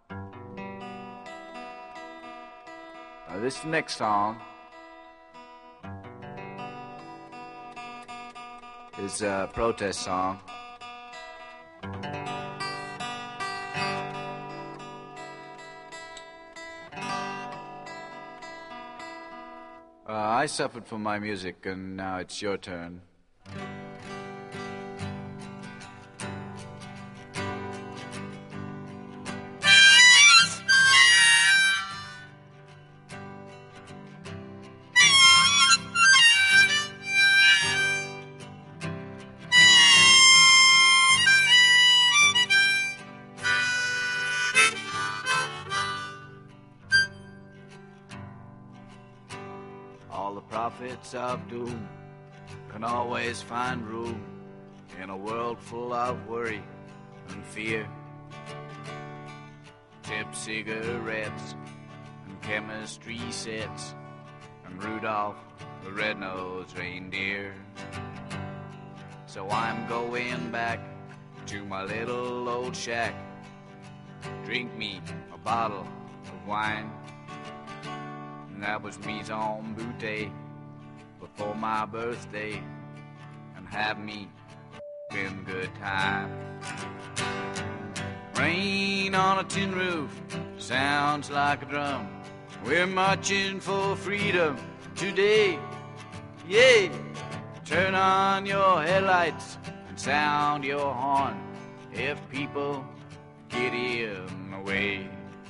uh, this next song, is a protest song. Uh, I suffered from my music, and now it's your turn. All the prophets of doom can always find room in a world full of worry and fear. Tip cigarettes and chemistry sets and Rudolph the red-nosed reindeer. So I'm going back to my little old shack. Drink me a bottle of wine. And that was mise en bouteille before my birthday, and have me been good time. Rain on a tin roof sounds like a drum. We're marching for freedom today. Yay! Turn on your headlights and sound your horn if people get in the way.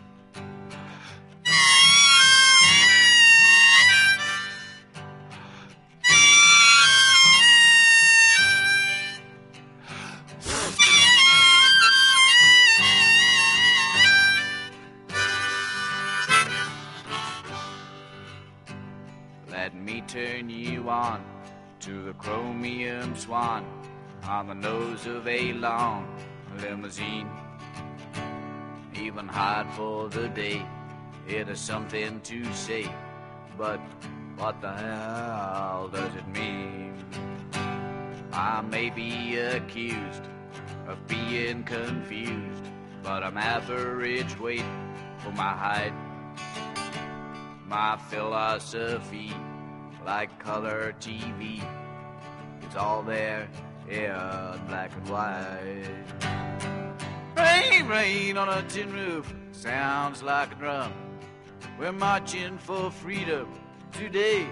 Let me turn you on to the chromium swan on the nose of a long limousine. Even hard for the day, it is something to say, but what the hell does it mean? I may be accused of being confused, but I'm average weight for my height. My philosophy, like color T V, it's all there in black and white. Rain, rain on a tin roof, sounds like a drum. We're marching for freedom today.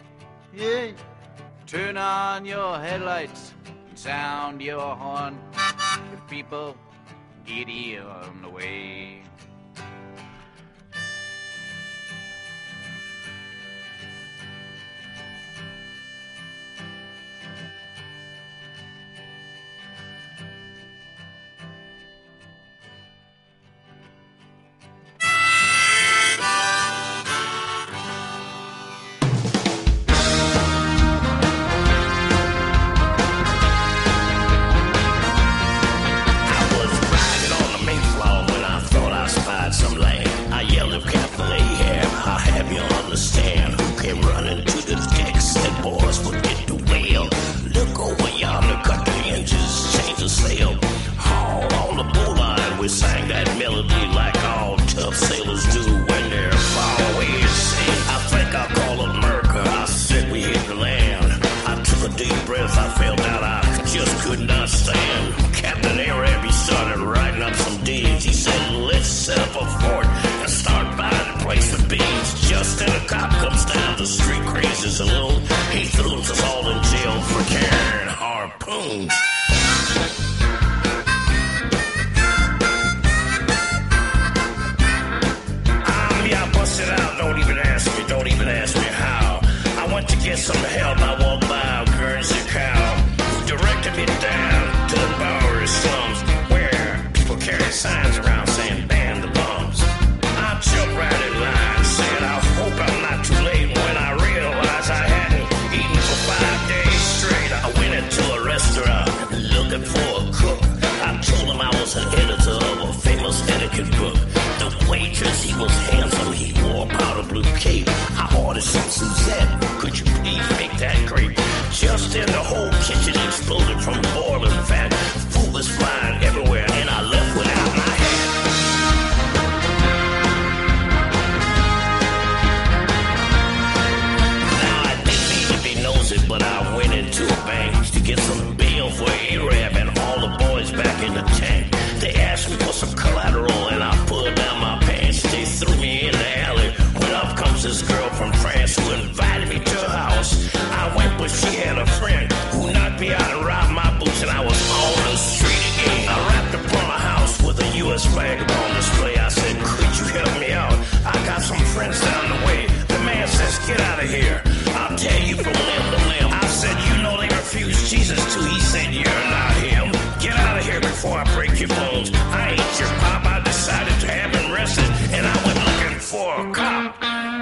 Yeah. Turn on your headlights and sound your horn if people get in the way. But I went into a bank to get some of here. I'll tell you from limb to limb. I said, you know they refused Jesus too. He said, you're not him. Get out of here before I break your bones. I ain't your pop. I decided to have him arrested, and I went looking for a cop.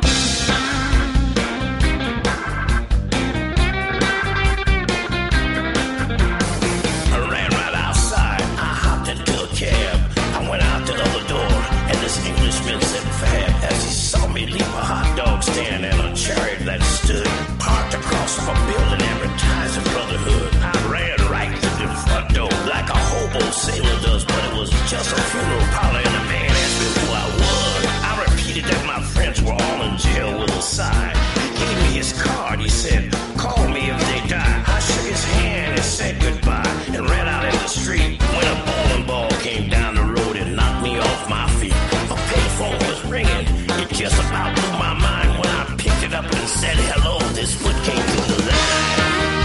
I ran right outside. I hopped into a cab. I went out the other door, and this Englishman said fab as he saw me leave a hot dog stand and a chariot that stood parked across from a building advertising brotherhood. I ran right to the front door like a hobo sailor does, but it was just a funeral parlor, and the man asked me who I was. I repeated that my friends were all in jail with a sigh. He gave me his card. He said, call me if they die. I shook his hand and said goodbye and ran out in the street when a bowling ball came down the road and knocked me off my feet. A payphone was ringing. It just about blew my mind when I picked it up and said hello. This foot came through the line.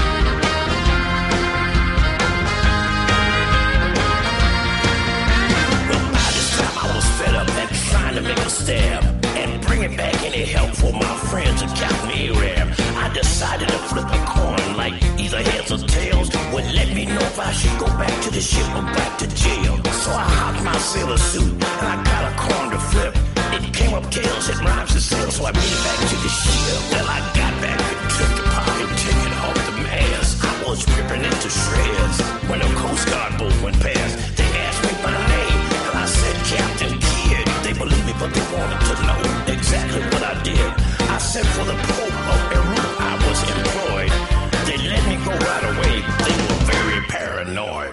Well, by this time I was fed up at trying to make a stab and bringing back any help for my friends at Captain Arab. I decided to flip a coin like either heads or tails would let me know if I should go back to the ship or back to jail. So I hopped my sailor suit and I got a coin to flip. It came up tails, it rhymes to sail, so I made it back to the ship. Well, I got back and took the pocket ticket off the mast. I was ripping into shreds when the Coast Guard boat went past. They asked me my name, and I said Captain Kidd. They believed me, but they wanted to know exactly what I did. I said for the Pope of Peru I was employed. They let me go right away. They were very paranoid.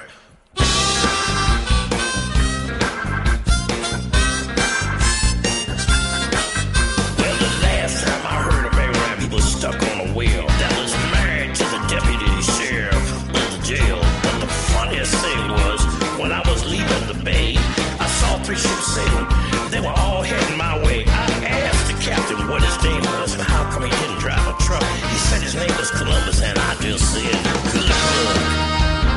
Stuck on a wheel that was married to the deputy sheriff of the jail. But the funniest thing was, when I was leaving the bay, I saw three ships sailing. They were all heading my way. I asked the captain what his name was and how come he didn't drive a truck. He said his name was Columbus, and I just said, good luck.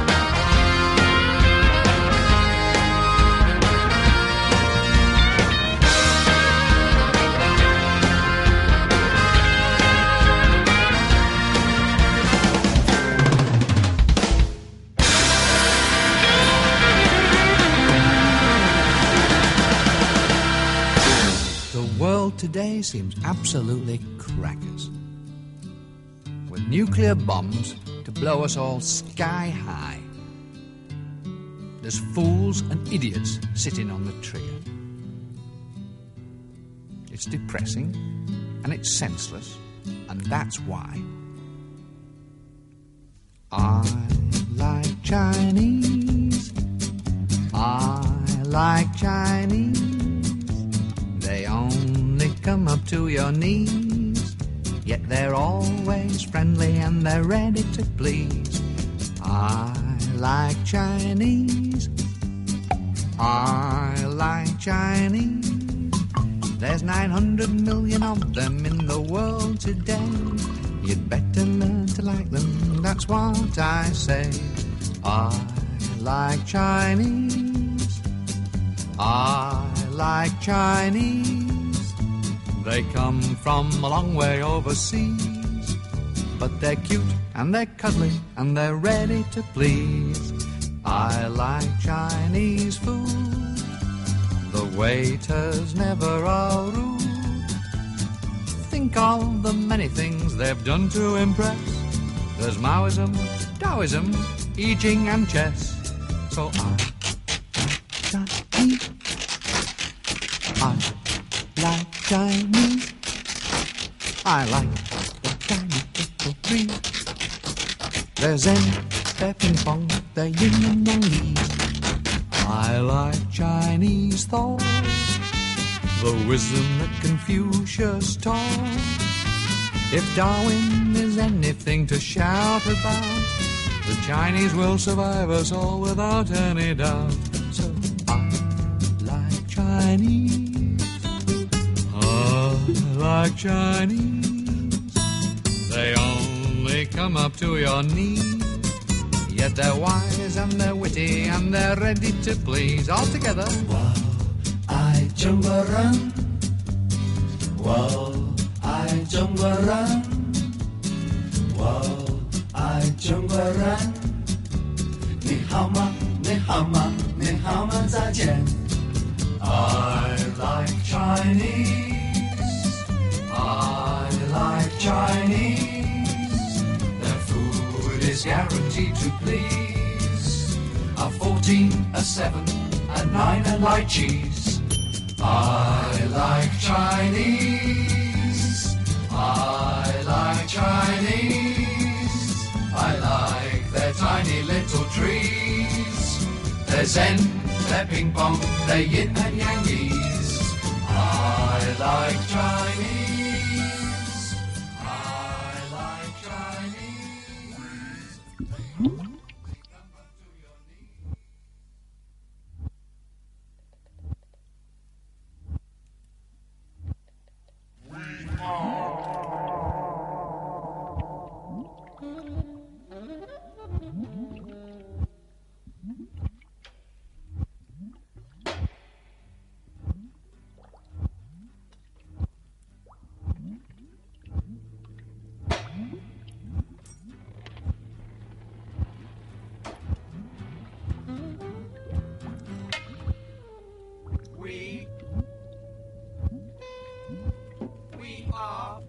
Today seems absolutely crackers. With nuclear bombs to blow us all sky high. There's fools and idiots sitting on the trigger. It's depressing and it's senseless, and that's why I like Chinese. I like Chinese. They only come up to your knees, yet they're always friendly and they're ready to please. I like Chinese. I like Chinese. There's nine hundred million of them in the world today. You'd better learn to like them, that's what I say. I like Chinese. I like Chinese. They come from a long way overseas, but they're cute and they're cuddly and they're ready to please. I like Chinese food. The waiters never are rude. Think of the many things they've done to impress. There's Maoism, Taoism, I Ching and chess. So I like Chinese. I like Chinese. I like the Chinese cookery. They're Zen, they're ping pong, they're yin and yang li. I like Chinese thought, the wisdom that Confucius taught. If Darwin is anything to shout about, the Chinese will survive us all without any doubt. So I like Chinese. I like Chinese. They only come up to your knees, yet they're wise and they're witty and they're ready to please. All together. Wow, I jump around. Wow, I 爱中国人，我爱中国人。你好吗？你好吗？你好吗？再见。I like Chinese. I like Chinese. Their food is guaranteed to please. A fourteen, a seven, a nine, and light cheese. I like Chinese. I like Chinese. I like their tiny little trees. Their Zen, their ping pong, their yin and yangies. I like Chinese. I like Chinese. We, we are.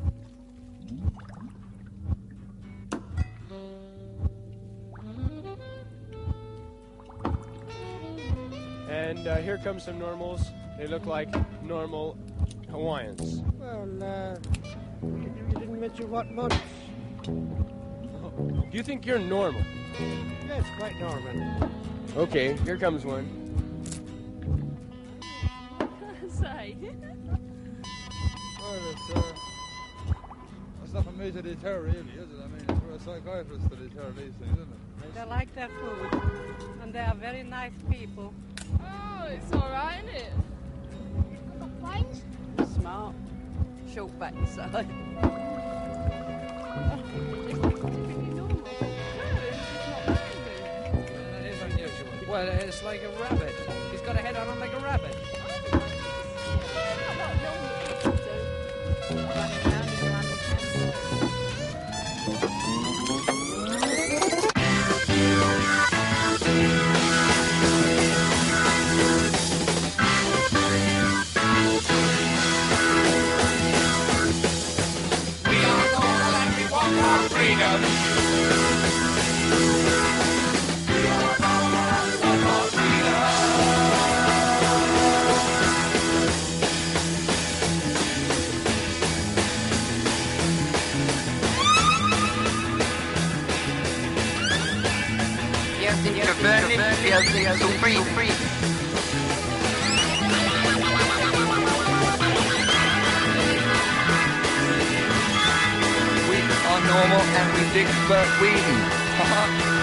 And uh, here come some normals. They look like normal Hawaiians. Well, uh, you, you didn't mention what much. Do you think you're normal? Yes, quite normal. Okay, here comes one. Say. Well, it's, uh, it's not for me to deter, really, is it? I mean, it's for a psychiatrist to deter these things, isn't it? They like their food, and they are very nice people. Oh, it's all right, isn't it? Complaints? Smart. Short backside. That is unusual. Well, it's like a rabbit. He's got a head on him like a rabbit. We are normal and we dig Bert Whedon.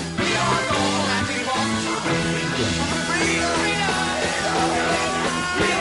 We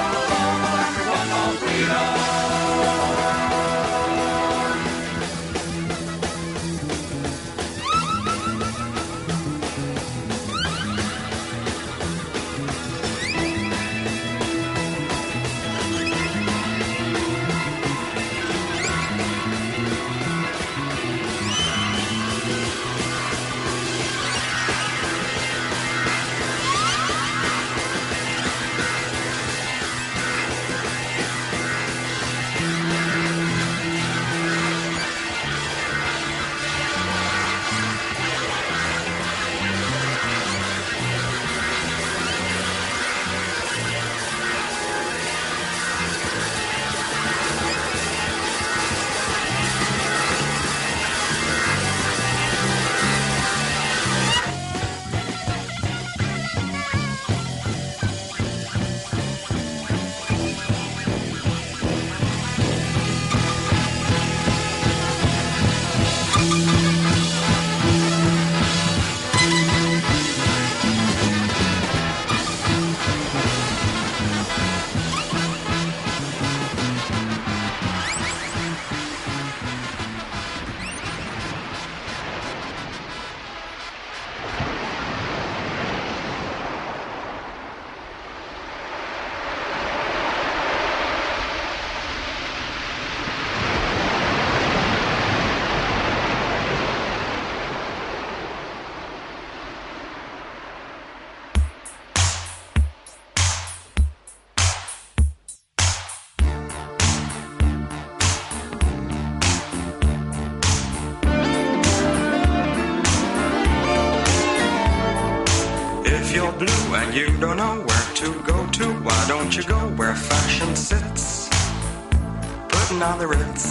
don't know where to go to, why don't you go where fashion sits? Putting on the Ritz.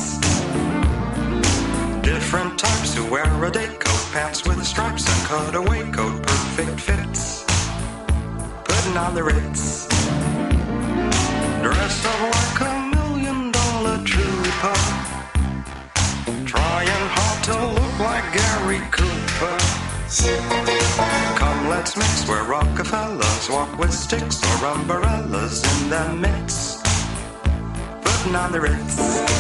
Different types who wear a day coat, pants with stripes and cutaway coat, perfect fits. Putting on the Ritz. Dressed up like a million dollar trooper, trying hard to look like Gary Cooper. Come, let's mix where Rockefellers walk with sticks or umbrellas in their midst. Putting on the Ritz.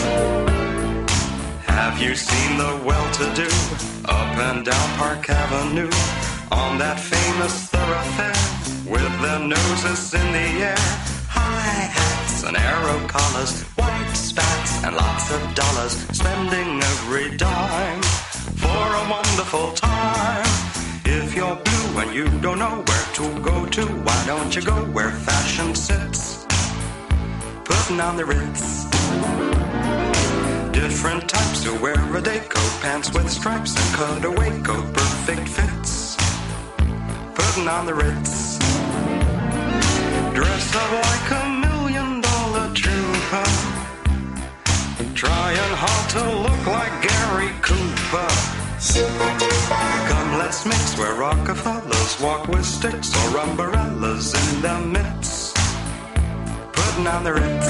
Have you seen the well-to-do up and down Park Avenue on that famous thoroughfare with their noses in the air? High hats and arrow collars, white spats and lots of dollars, spending every dime for a wonderful time. If you're blue and you don't know where to go to, why don't you go where fashion sits? Putting on the Ritz. Different types who wear a day coat, pants with stripes and cutaway coat, perfect fits. Putting on the Ritz. Dressed up like a million dollar trooper, trying hard to look like Gary Cooper. Come, let's mix where Rockefellers walk with sticks or umbrellas in their midst. Putting on the Ritz.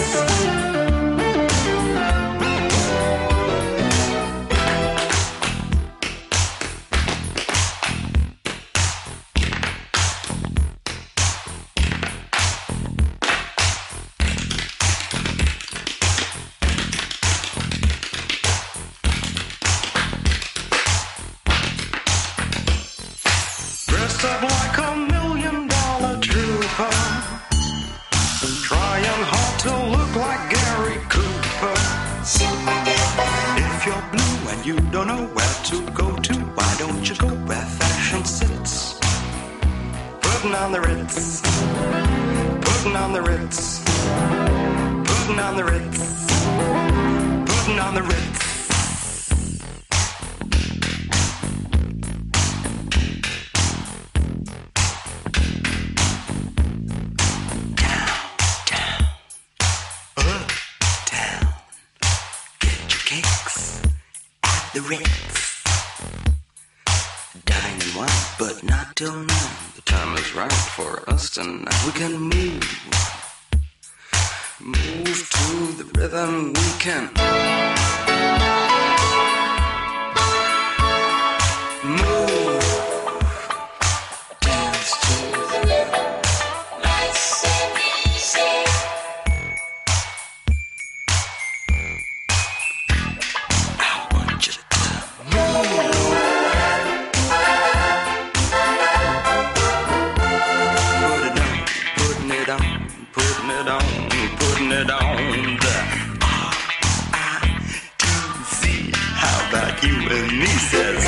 Up like a million dollar trooper, trying hard to look like Gary Cooper. If you're blue and you don't know where to go to, why don't you go where fashion sits? Putting on the Ritz. Putting on the Ritz. Putting on the Ritz. Putting on the Ritz. The Ritz. Dining wine, but not till noon. The time is right for us tonight. We can move. Move to the rhythm we can. Move. Dance to the rhythm. Nice and easy. Putting it on the R I T C. How about you and me, says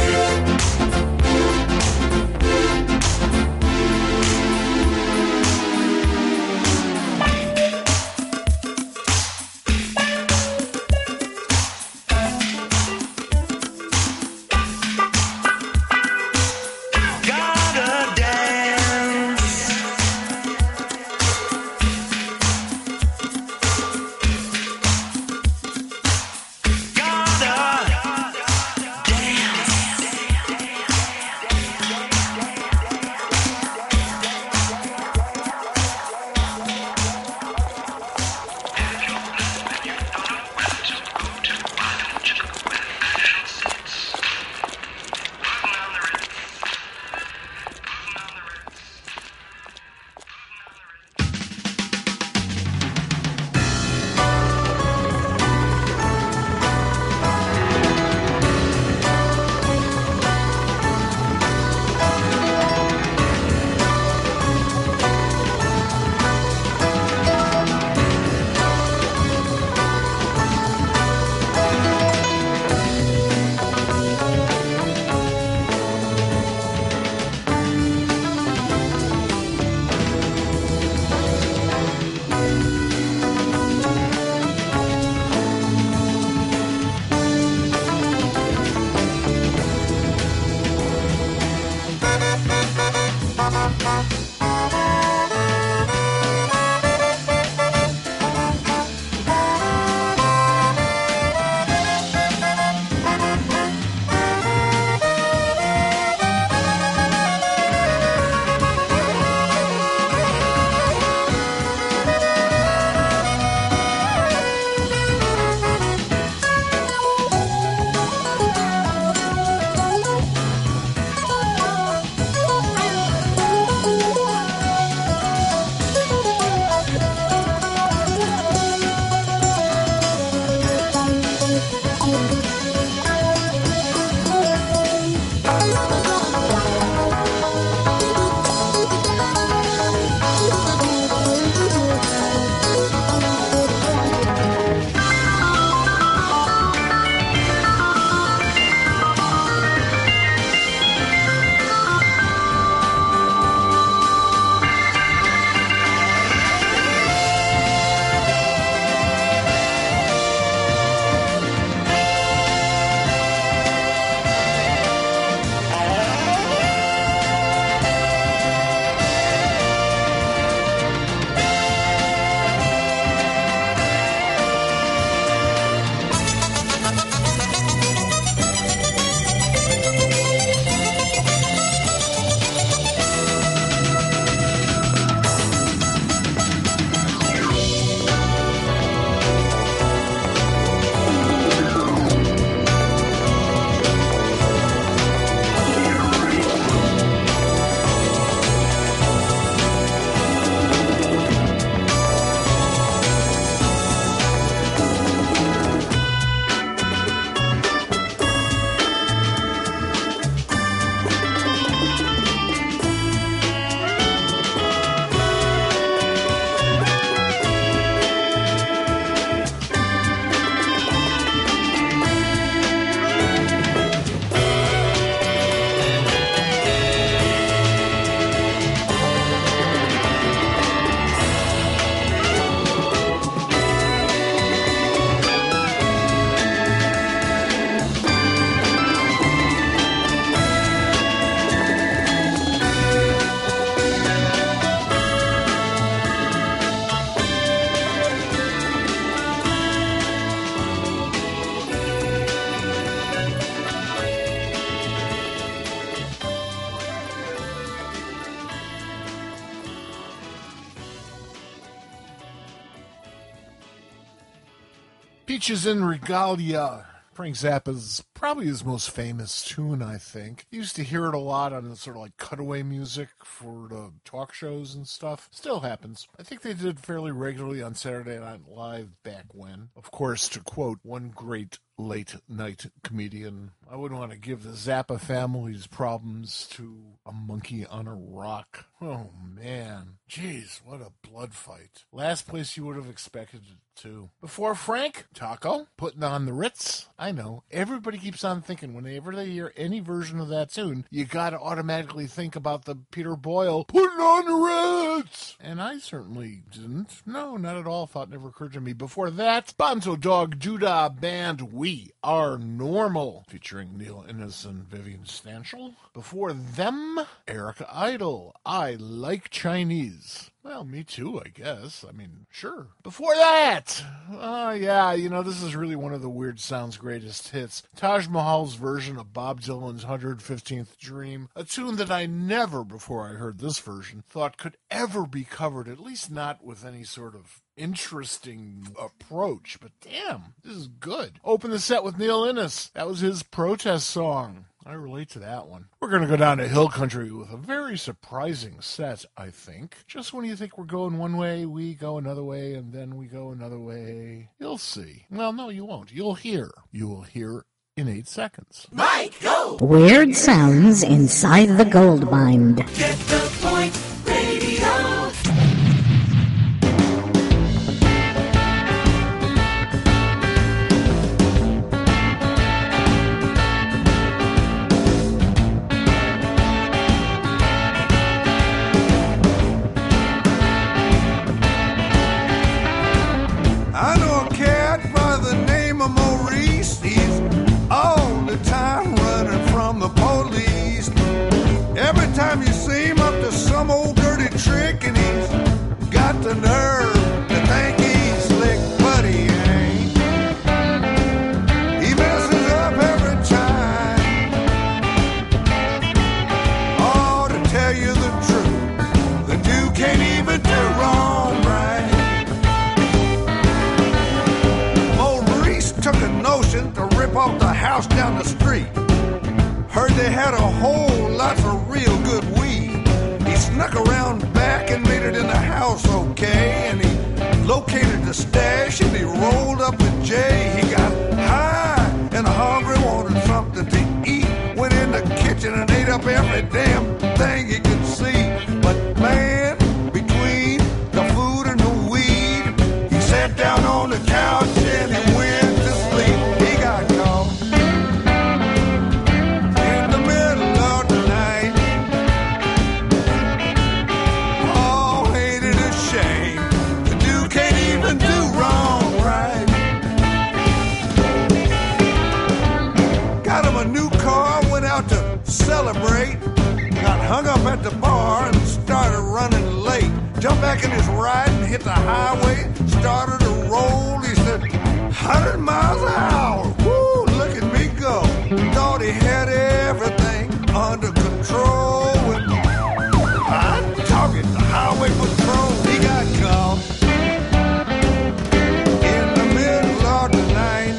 Peaches in Regalia. Frank Zappa's probably his most famous tune, I think. You used to hear it a lot on the sort of like cutaway music for the talk shows and stuff. Still happens. I think they did fairly regularly on Saturday Night Live back when. Of course, to quote one great late night comedian, I wouldn't want to give the Zappa family's problems to a monkey on a rock. Oh, man. Jeez, what a blood fight. Last place you would have expected it to. Before Frank, Taco, putting on the Ritz. I know, everybody keeps on thinking whenever they hear any version of that tune, you gotta automatically think about the Peter Boyle, putting on the Ritz! And I certainly didn't. No, not at all. Thought never occurred to me. Before that, Bonzo Dog Doodah Band, We Are Normal, featuring Neil Innes and Vivian Stanchel. Before them, Erica Idle, I Like Chinese. Well, me too, I guess. I mean, sure. Before that, oh, uh, yeah, you know, this is really one of the Weird Sound's greatest hits. Taj Mahal's version of Bob Dylan's one hundred fifteenth Dream, a tune that I never, before I heard this version, thought could ever be covered, at least not with any sort of interesting approach. But damn, this is good. Open the set with Neil Innes. That was his protest song. I relate to that one. We're going to go down to Hill Country with a very surprising set, I think. Just when you think we're going one way, we go another way, and then we go another way. You'll see. Well, no, you won't. You'll hear. You will hear in eight seconds. Mike, go! Weird sounds inside the gold mine. Get the point, radio. I know a cat by the name of Maurice. He's all the time running from the police. Every time you see him up to some old dirty trick, and he's got the nerve to think he's slick, but he ain't. He messes up every time. Oh, to tell you the truth, the dude can't even do wrong right. Took a notion to rip off the house down the street. Heard they had a whole lot of real good weed. He snuck around back and made it in the house okay. And he located the stash and he rolled up with Jay. He got high and hungry, wanted something to eat. Went in the kitchen and ate up every damn thing he could see. But man, between the food and the weed, he sat down on the couch and he went. Celebrate, got hung up at the bar and started running late. Jumped back in his ride and hit the highway, started to roll. He said, one hundred miles an hour, woo, look at me go. Thought he had everything under control. And I'm talking the highway patrol. He got caught in the middle of the night.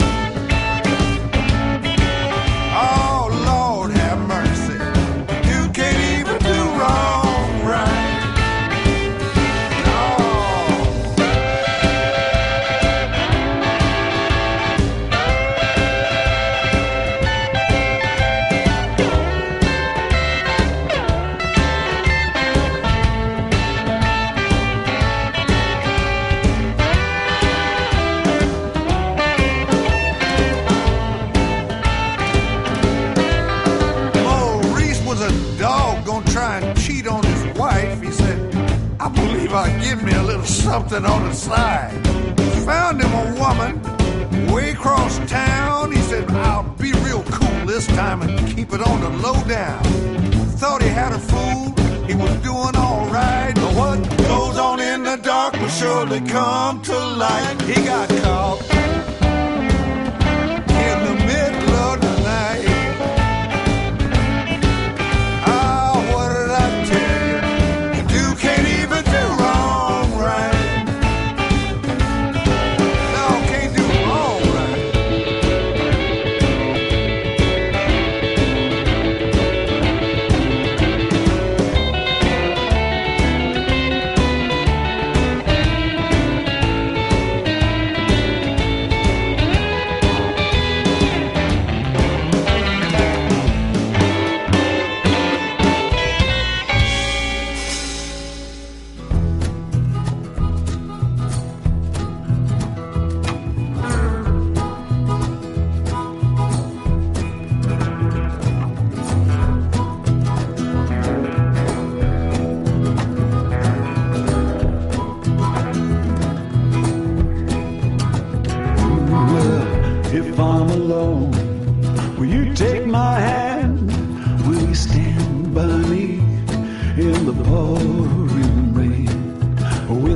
I'll give me a little something on the side. Found him a woman way across town. He said, I'll be real cool this time and keep it on the low down. Thought he had a fool, he was doing all right. But what goes on in the dark will surely come to light. He got caught in the middle of the night. Ah, what did I tell you? The dude can't even do wrong right. No, can't do wrong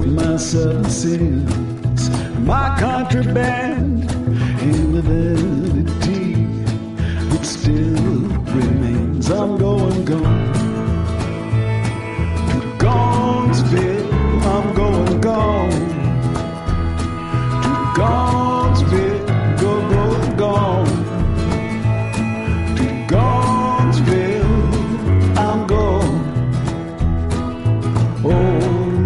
my seven sins, my contraband, and the vanity that still remains. I'm going gone to Gonsville. I'm going gone to Gonsville. Go, go, gone to Gonsville. I'm going. Oh.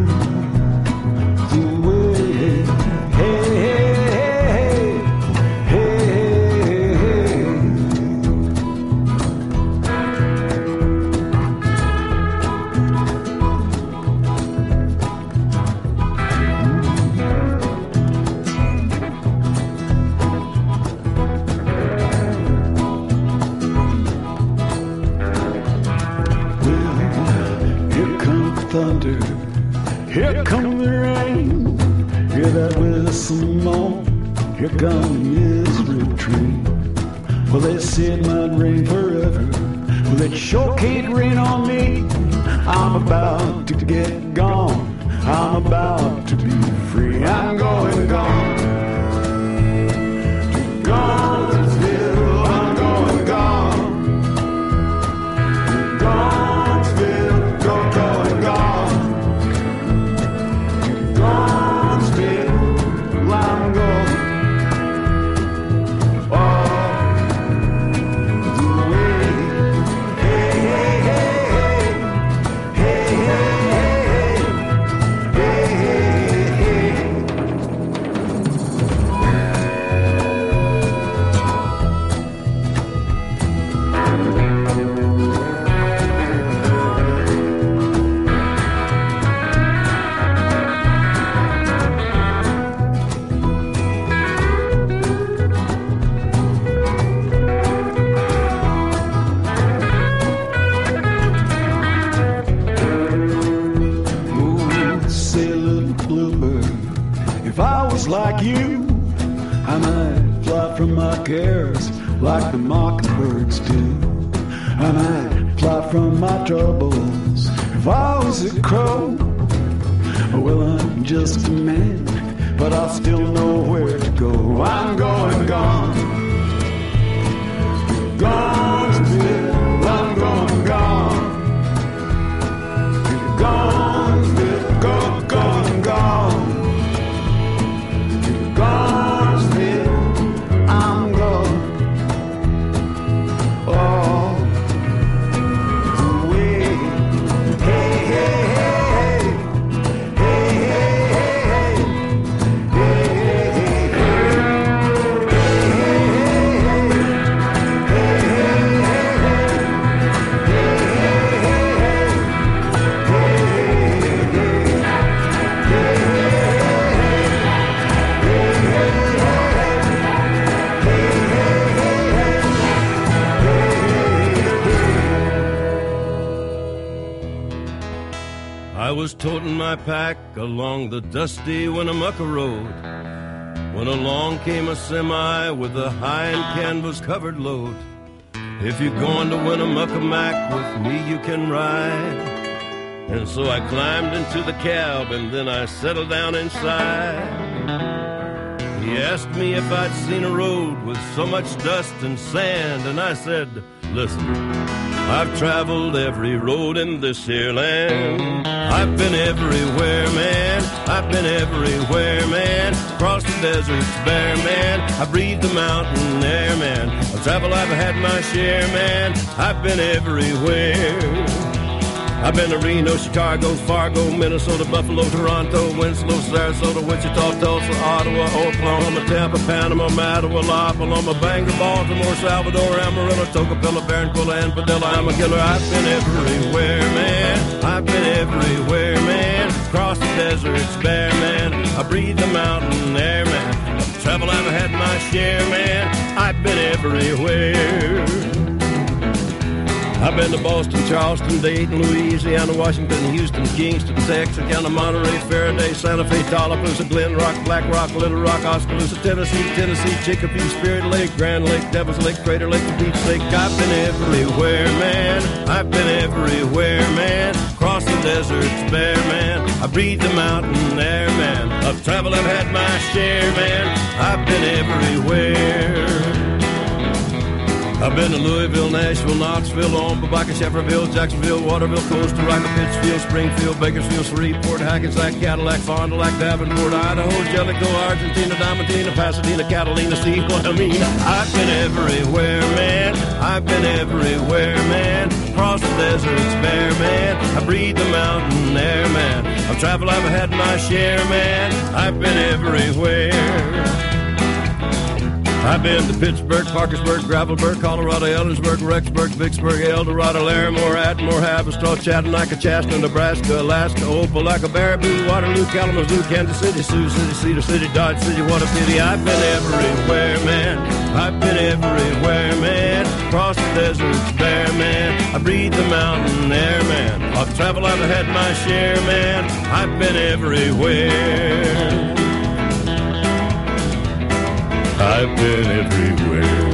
Thunder, here come the rain, hear that whistle moan, here come misery train. Well, they said it might rain forever, well, it sure can't rain on me. I'm about to get gone, I'm about to be free. I'm going gone to Gonsville. I'm going gone to Gonsville. Go, going gone to Gonsville. I'm going all the way. Hey, hey, hey, hey, hey, hey, hey, hey, hey. Ooh, say, little bluebird, if I was like you, I might fly from my cares like the mockingbirds do. I might fly from my troubles if I was a crow. Well, I'm just a man, but I still know where to go. I'm going gone, Gonsville. I'm going gone, Gonsville. Go, gone, gone, Gonsville. I'm going all the way. Hey, hey, hey, hey, hey, hey, I was toting my pack along the dusty Winnemucca Road when along came a semi with a high and canvas-covered load. If you're going to Winnemucca Mac, with me you can ride. And so I climbed into the cab and then I settled down inside. He asked me if I'd seen a road with so much dust and sand, and I said, listen, I've traveled every road in this here land. I've been everywhere, man. I've been everywhere, man. Across the deserts bare, man. I breathe the mountain air, man. Of travel I've had my share, man. I've been everywhere. I've been to Reno, Chicago, Fargo, Minnesota, Buffalo, Toronto, Winslow, Sarasota, Wichita, Tulsa, Ottawa, Oklahoma, Tampa, Panama, Mattawa, La Paloma, Bangor, Baltimore, Salvador, Amarillo, Tocopilla, Barranquilla, and Padilla. I'm a killer. I've been everywhere, man. I've been everywhere, man. Across the deserts bare, man. I breathe the mountain air, man. Of travel I've had my share, man. I've been everywhere. I've been to Boston, Charleston, Dayton, Louisiana, Washington, Houston, Kingston, Texarkana, Monterey, Faraday, Santa Fe, Tallapoosa, Glen Rock, Black Rock, Little Rock, Oskaloosa, Tennessee, Tennessee, Chicopee, Spirit Lake, Grand Lake, Devil's Lake, Crater Lake, the Beach Lake. I've been everywhere, man. I've been everywhere, man. Across the deserts, bare, man. I breathe the mountain air, man. I've traveled, I've had my share, man. I've been everywhere. I've been to Louisville, Nashville, Knoxville, Omaha, Baca, Shefferville, Jacksonville, Waterville, Costa Rica, Pittsfield, Springfield, Bakersfield, Shreveport, Hackensack, Cadillac, Fond du Lac, Davenport, Idaho, Jellicoe, Argentina, Diamantina, Pasadena, Catalina, see what I mean? I've been everywhere, man. I've been everywhere, man. Across the deserts, bare, man. I breathe the mountain air, man. I've traveled, I've had my share, man. I've been everywhere. I've been to Pittsburgh, Parkersburg, Gravelburg, Colorado, Ellensburg, Rexburg, Vicksburg, El Dorado, Larimore, Atmore, Haverstraw, Chattanooga, Chastity, Nebraska, Alaska, Opelika, Baraboo, Waterloo, Kalamazoo, Kansas City, Sioux City, Cedar City, Dodge City, what a pity. I've been everywhere, man. I've been everywhere, man. Across the deserts, bare, man. I breathe the mountain air, man. I've traveled, I've had my share, man. I've been everywhere. I've been everywhere.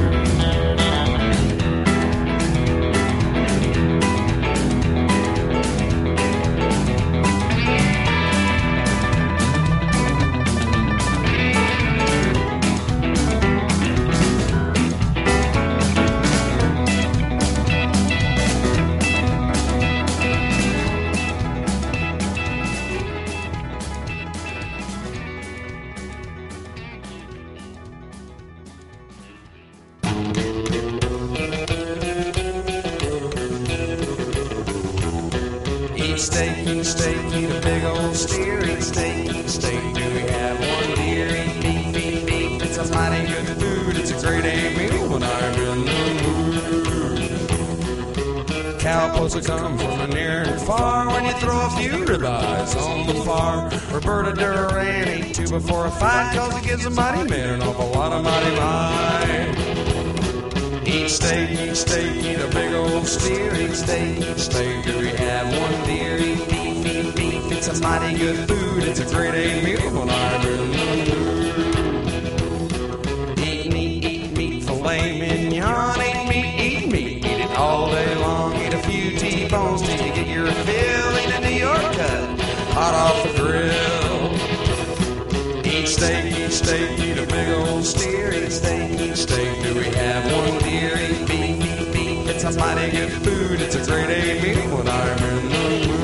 steak, eat steak, eat a big old steer, eat steak, eat steak. Do we have one deer? Eat beef, eat beef. It's a mighty good food. It's a great egg meal when I'm in the mood. Cowboys will come from near and far when you throw a few ribeyes on the far. Roberta Duran ate two before a fight, cause it gives a mighty man an awful lot of mighty might. Eat steak, eat steak, eat a big old steer, eat steak, eat steak. Do we have one deer? Eat beef, eat beef. It's a mighty good food. It's a great egg meal when I'm in the mood. Eat meat, eat meat, filet mignon. Eat meat, eat meat, eat it all day long. Eat a few T-bones till you get your fill. Eat a New York cut, hot off the grill. Eat steak, eat steak, eat a big old steer, eat steak, eat steak. Do we have one deer? Eat beef, eat beef. It's a mighty good food. It's a great egg meal when I'm in the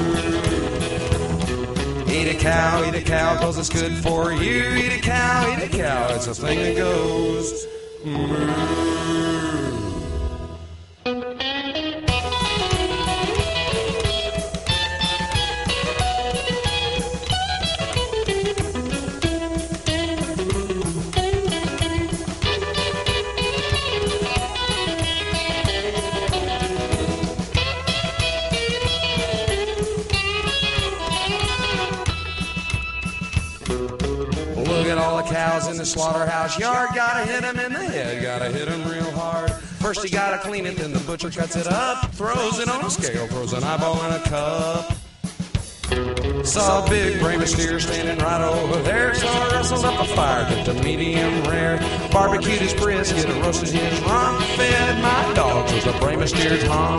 mood. Eat a cow, eat a cow, cause it's good for you. Eat a cow, eat a cow, it's a thing that goes moo. Cows in the slaughterhouse yard, gotta hit them in the head, gotta hit them real hard. First you gotta clean it, then the butcher cuts it up, throws it on a scale, throws an eyeball in a cup. Saw a big brainless steer standing right over there, so I rustled up a fire, cooked a medium rare, barbecued his brisket, roasted his rump, fed my dogs with a brainless steer's hump.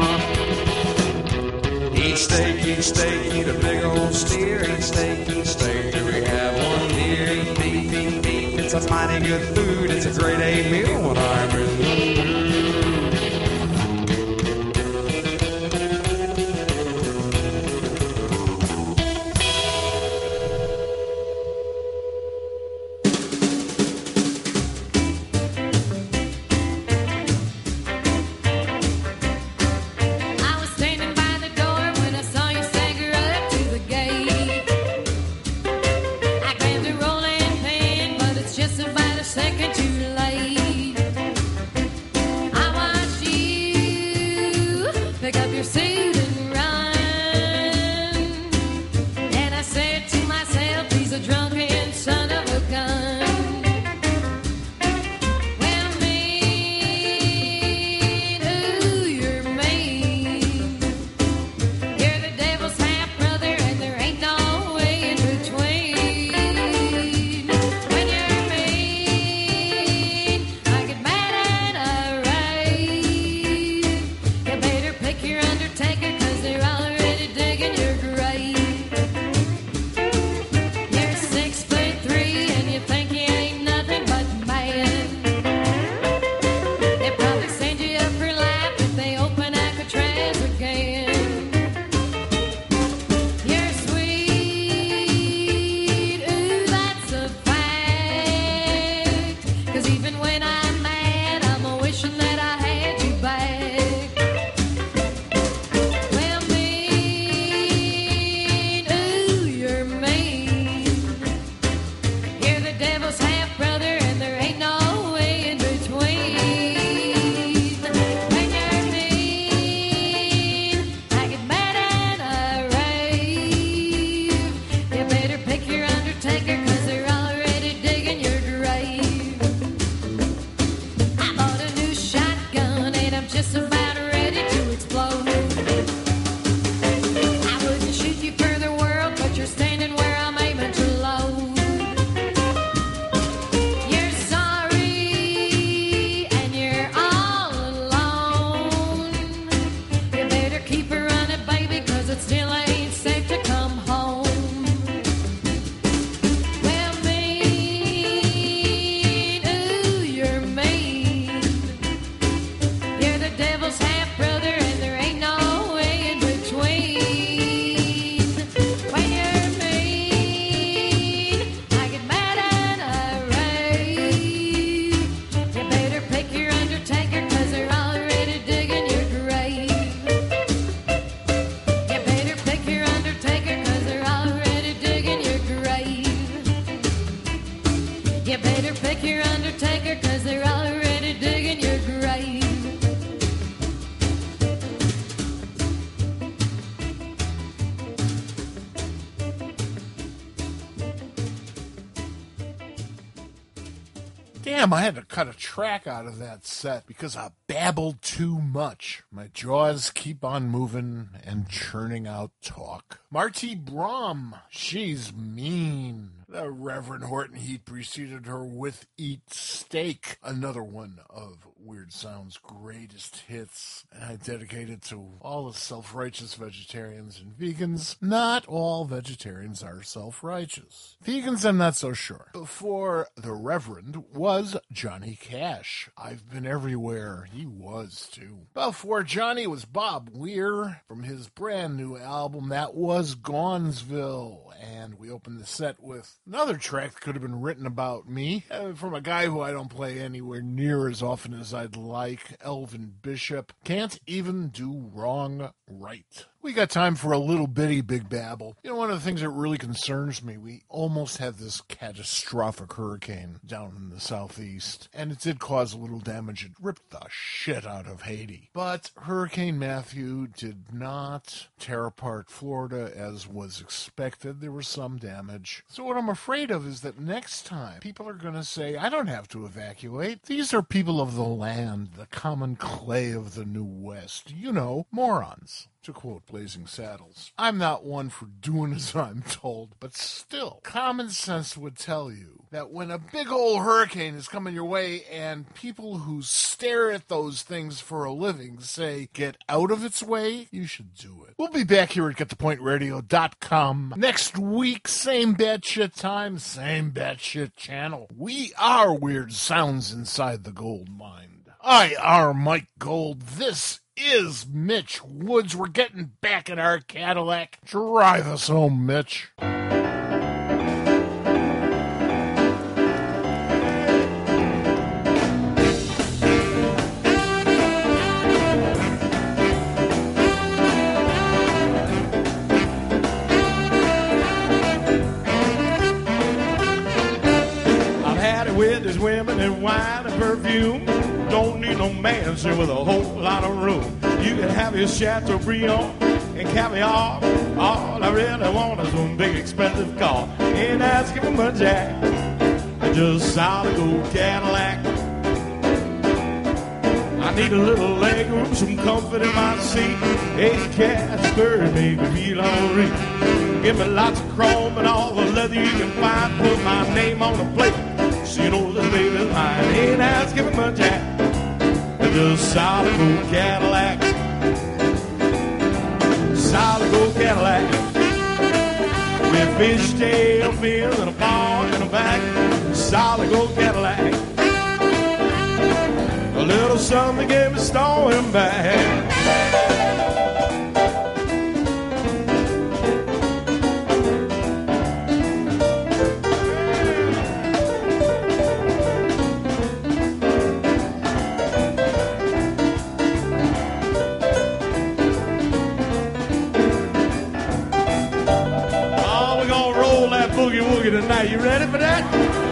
Eat steak, eat steak, eat a big old steer, eat steak, eat steak. Do we have one deer? Eat beef, eat beef. It's a mighty good food. It's a great egg meal when I'm in the mood. Damn, I had to cut a track out of that set because I babbled too much. My jaws keep on moving and churning out talk. Marty Brom, she's mean. The Reverend Horton Heat preceded her with Eat Steak, another one of Weird Sound's greatest hits. And I dedicate it to all the self-righteous vegetarians and vegans. Not all vegetarians are self-righteous. Vegans, I'm not so sure. Before the Reverend was Johnny Cash. I've Been Everywhere. He was, too. Before Johnny was Bob Weir from his brand new album, that was Gaunesville. And we opened the set with another track that could have been written about me, uh, from a guy who I don't play anywhere near as often as I'd like, Elvin Bishop. Can't Even Do Wrong Right. We got time for a little bitty big babble. You know, one of the things that really concerns me, we almost had this catastrophic hurricane down in the southeast, and it did cause a little damage. It ripped the shit out of Haiti. But Hurricane Matthew did not tear apart Florida as was expected. There was some damage. So what I'm afraid of is that next time, people are going to say, I don't have to evacuate. These are people of the land, the common clay of the New West. You know, morons. To quote Blazing Saddles. I'm not one for doing as I'm told, but still, common sense would tell you that when a big old hurricane is coming your way and people who stare at those things for a living say, get out of its way, you should do it. We'll be back here at get the point radio dot com next week. Same bad shit time, same bad shit channel. We are Weird Sounds Inside the Gold Mine. I are Mike Gold. This is Mitch Woods. We're getting back in our Cadillac. Drive us home, Mitch. I've had it with these women and wine and perfume. Don't need no mansion with a whole lot of room. You can have your Chateaubriand and caviar. All I really want is one big expensive car. Ain't asking for much, Jack. Just solid gold Cadillac. I need a little leg room, some comfort in my seat. Eight cats, third, make me feel alright. Give me lots of chrome and all the leather you can find. Put my name on the plate, so you know this baby's mine. Ain't asking for much, Jack. Just solid gold Cadillac. Solid gold Cadillac. With fishtail fins and a bar in the back. Solid gold Cadillac. A little something to get me starting back. Boogie woogie tonight. You ready for that?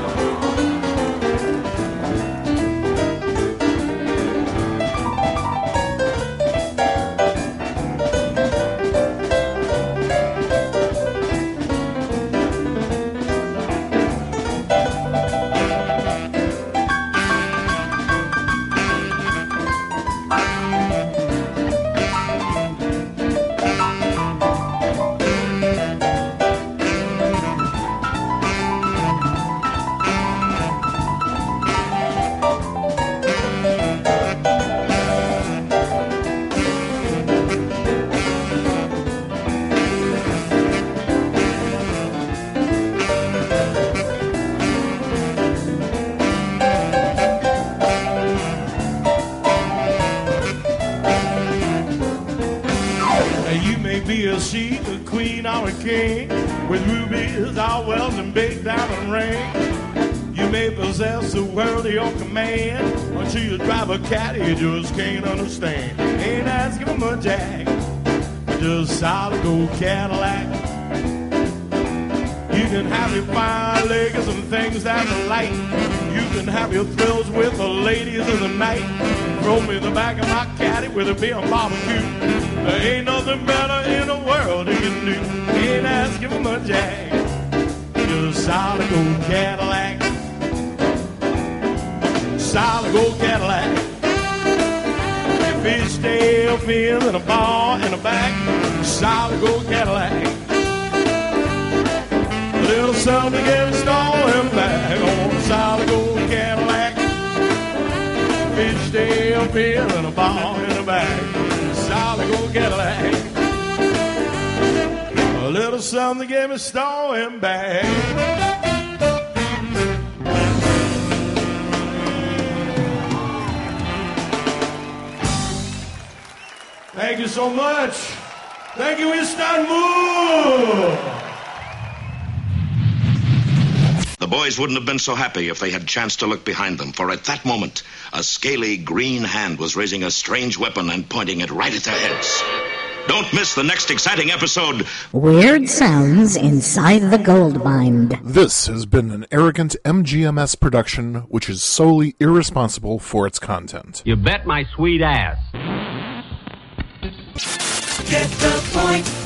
She the queen or a king with rubies, all wells and big diamond ring. You may possess the world at your command, until you drive a caddy you just can't understand. Ain't asking for much, Jack, just solid gold Cadillac. You can have your fire legs and things that are light. You can have your thrills with the ladies of the night. Throw me in the back of my caddy with a beer and barbecue. There ain't nothing better in the world you can do. Ain't asking for much, Jack, just solid gold Cadillac. solid gold Cadillac. Fishtail fin and a bar in the back, solid gold Cadillac. A little something to get stolen back on a solid gold Cadillac. Fishtail fin and a bar in the back, solid gold Cadillac. A little something to get me stolen back. Thank you so much. Thank you, Istanbul. The boys wouldn't have been so happy if they had chanced to look behind them, for at that moment, a scaly green hand was raising a strange weapon and pointing it right at their heads. Don't miss the next exciting episode. Weird Sounds Inside the Gold Mine. This has been an arrogant M G M S production, which is solely irresponsible for its content. You bet my sweet ass. Get the point.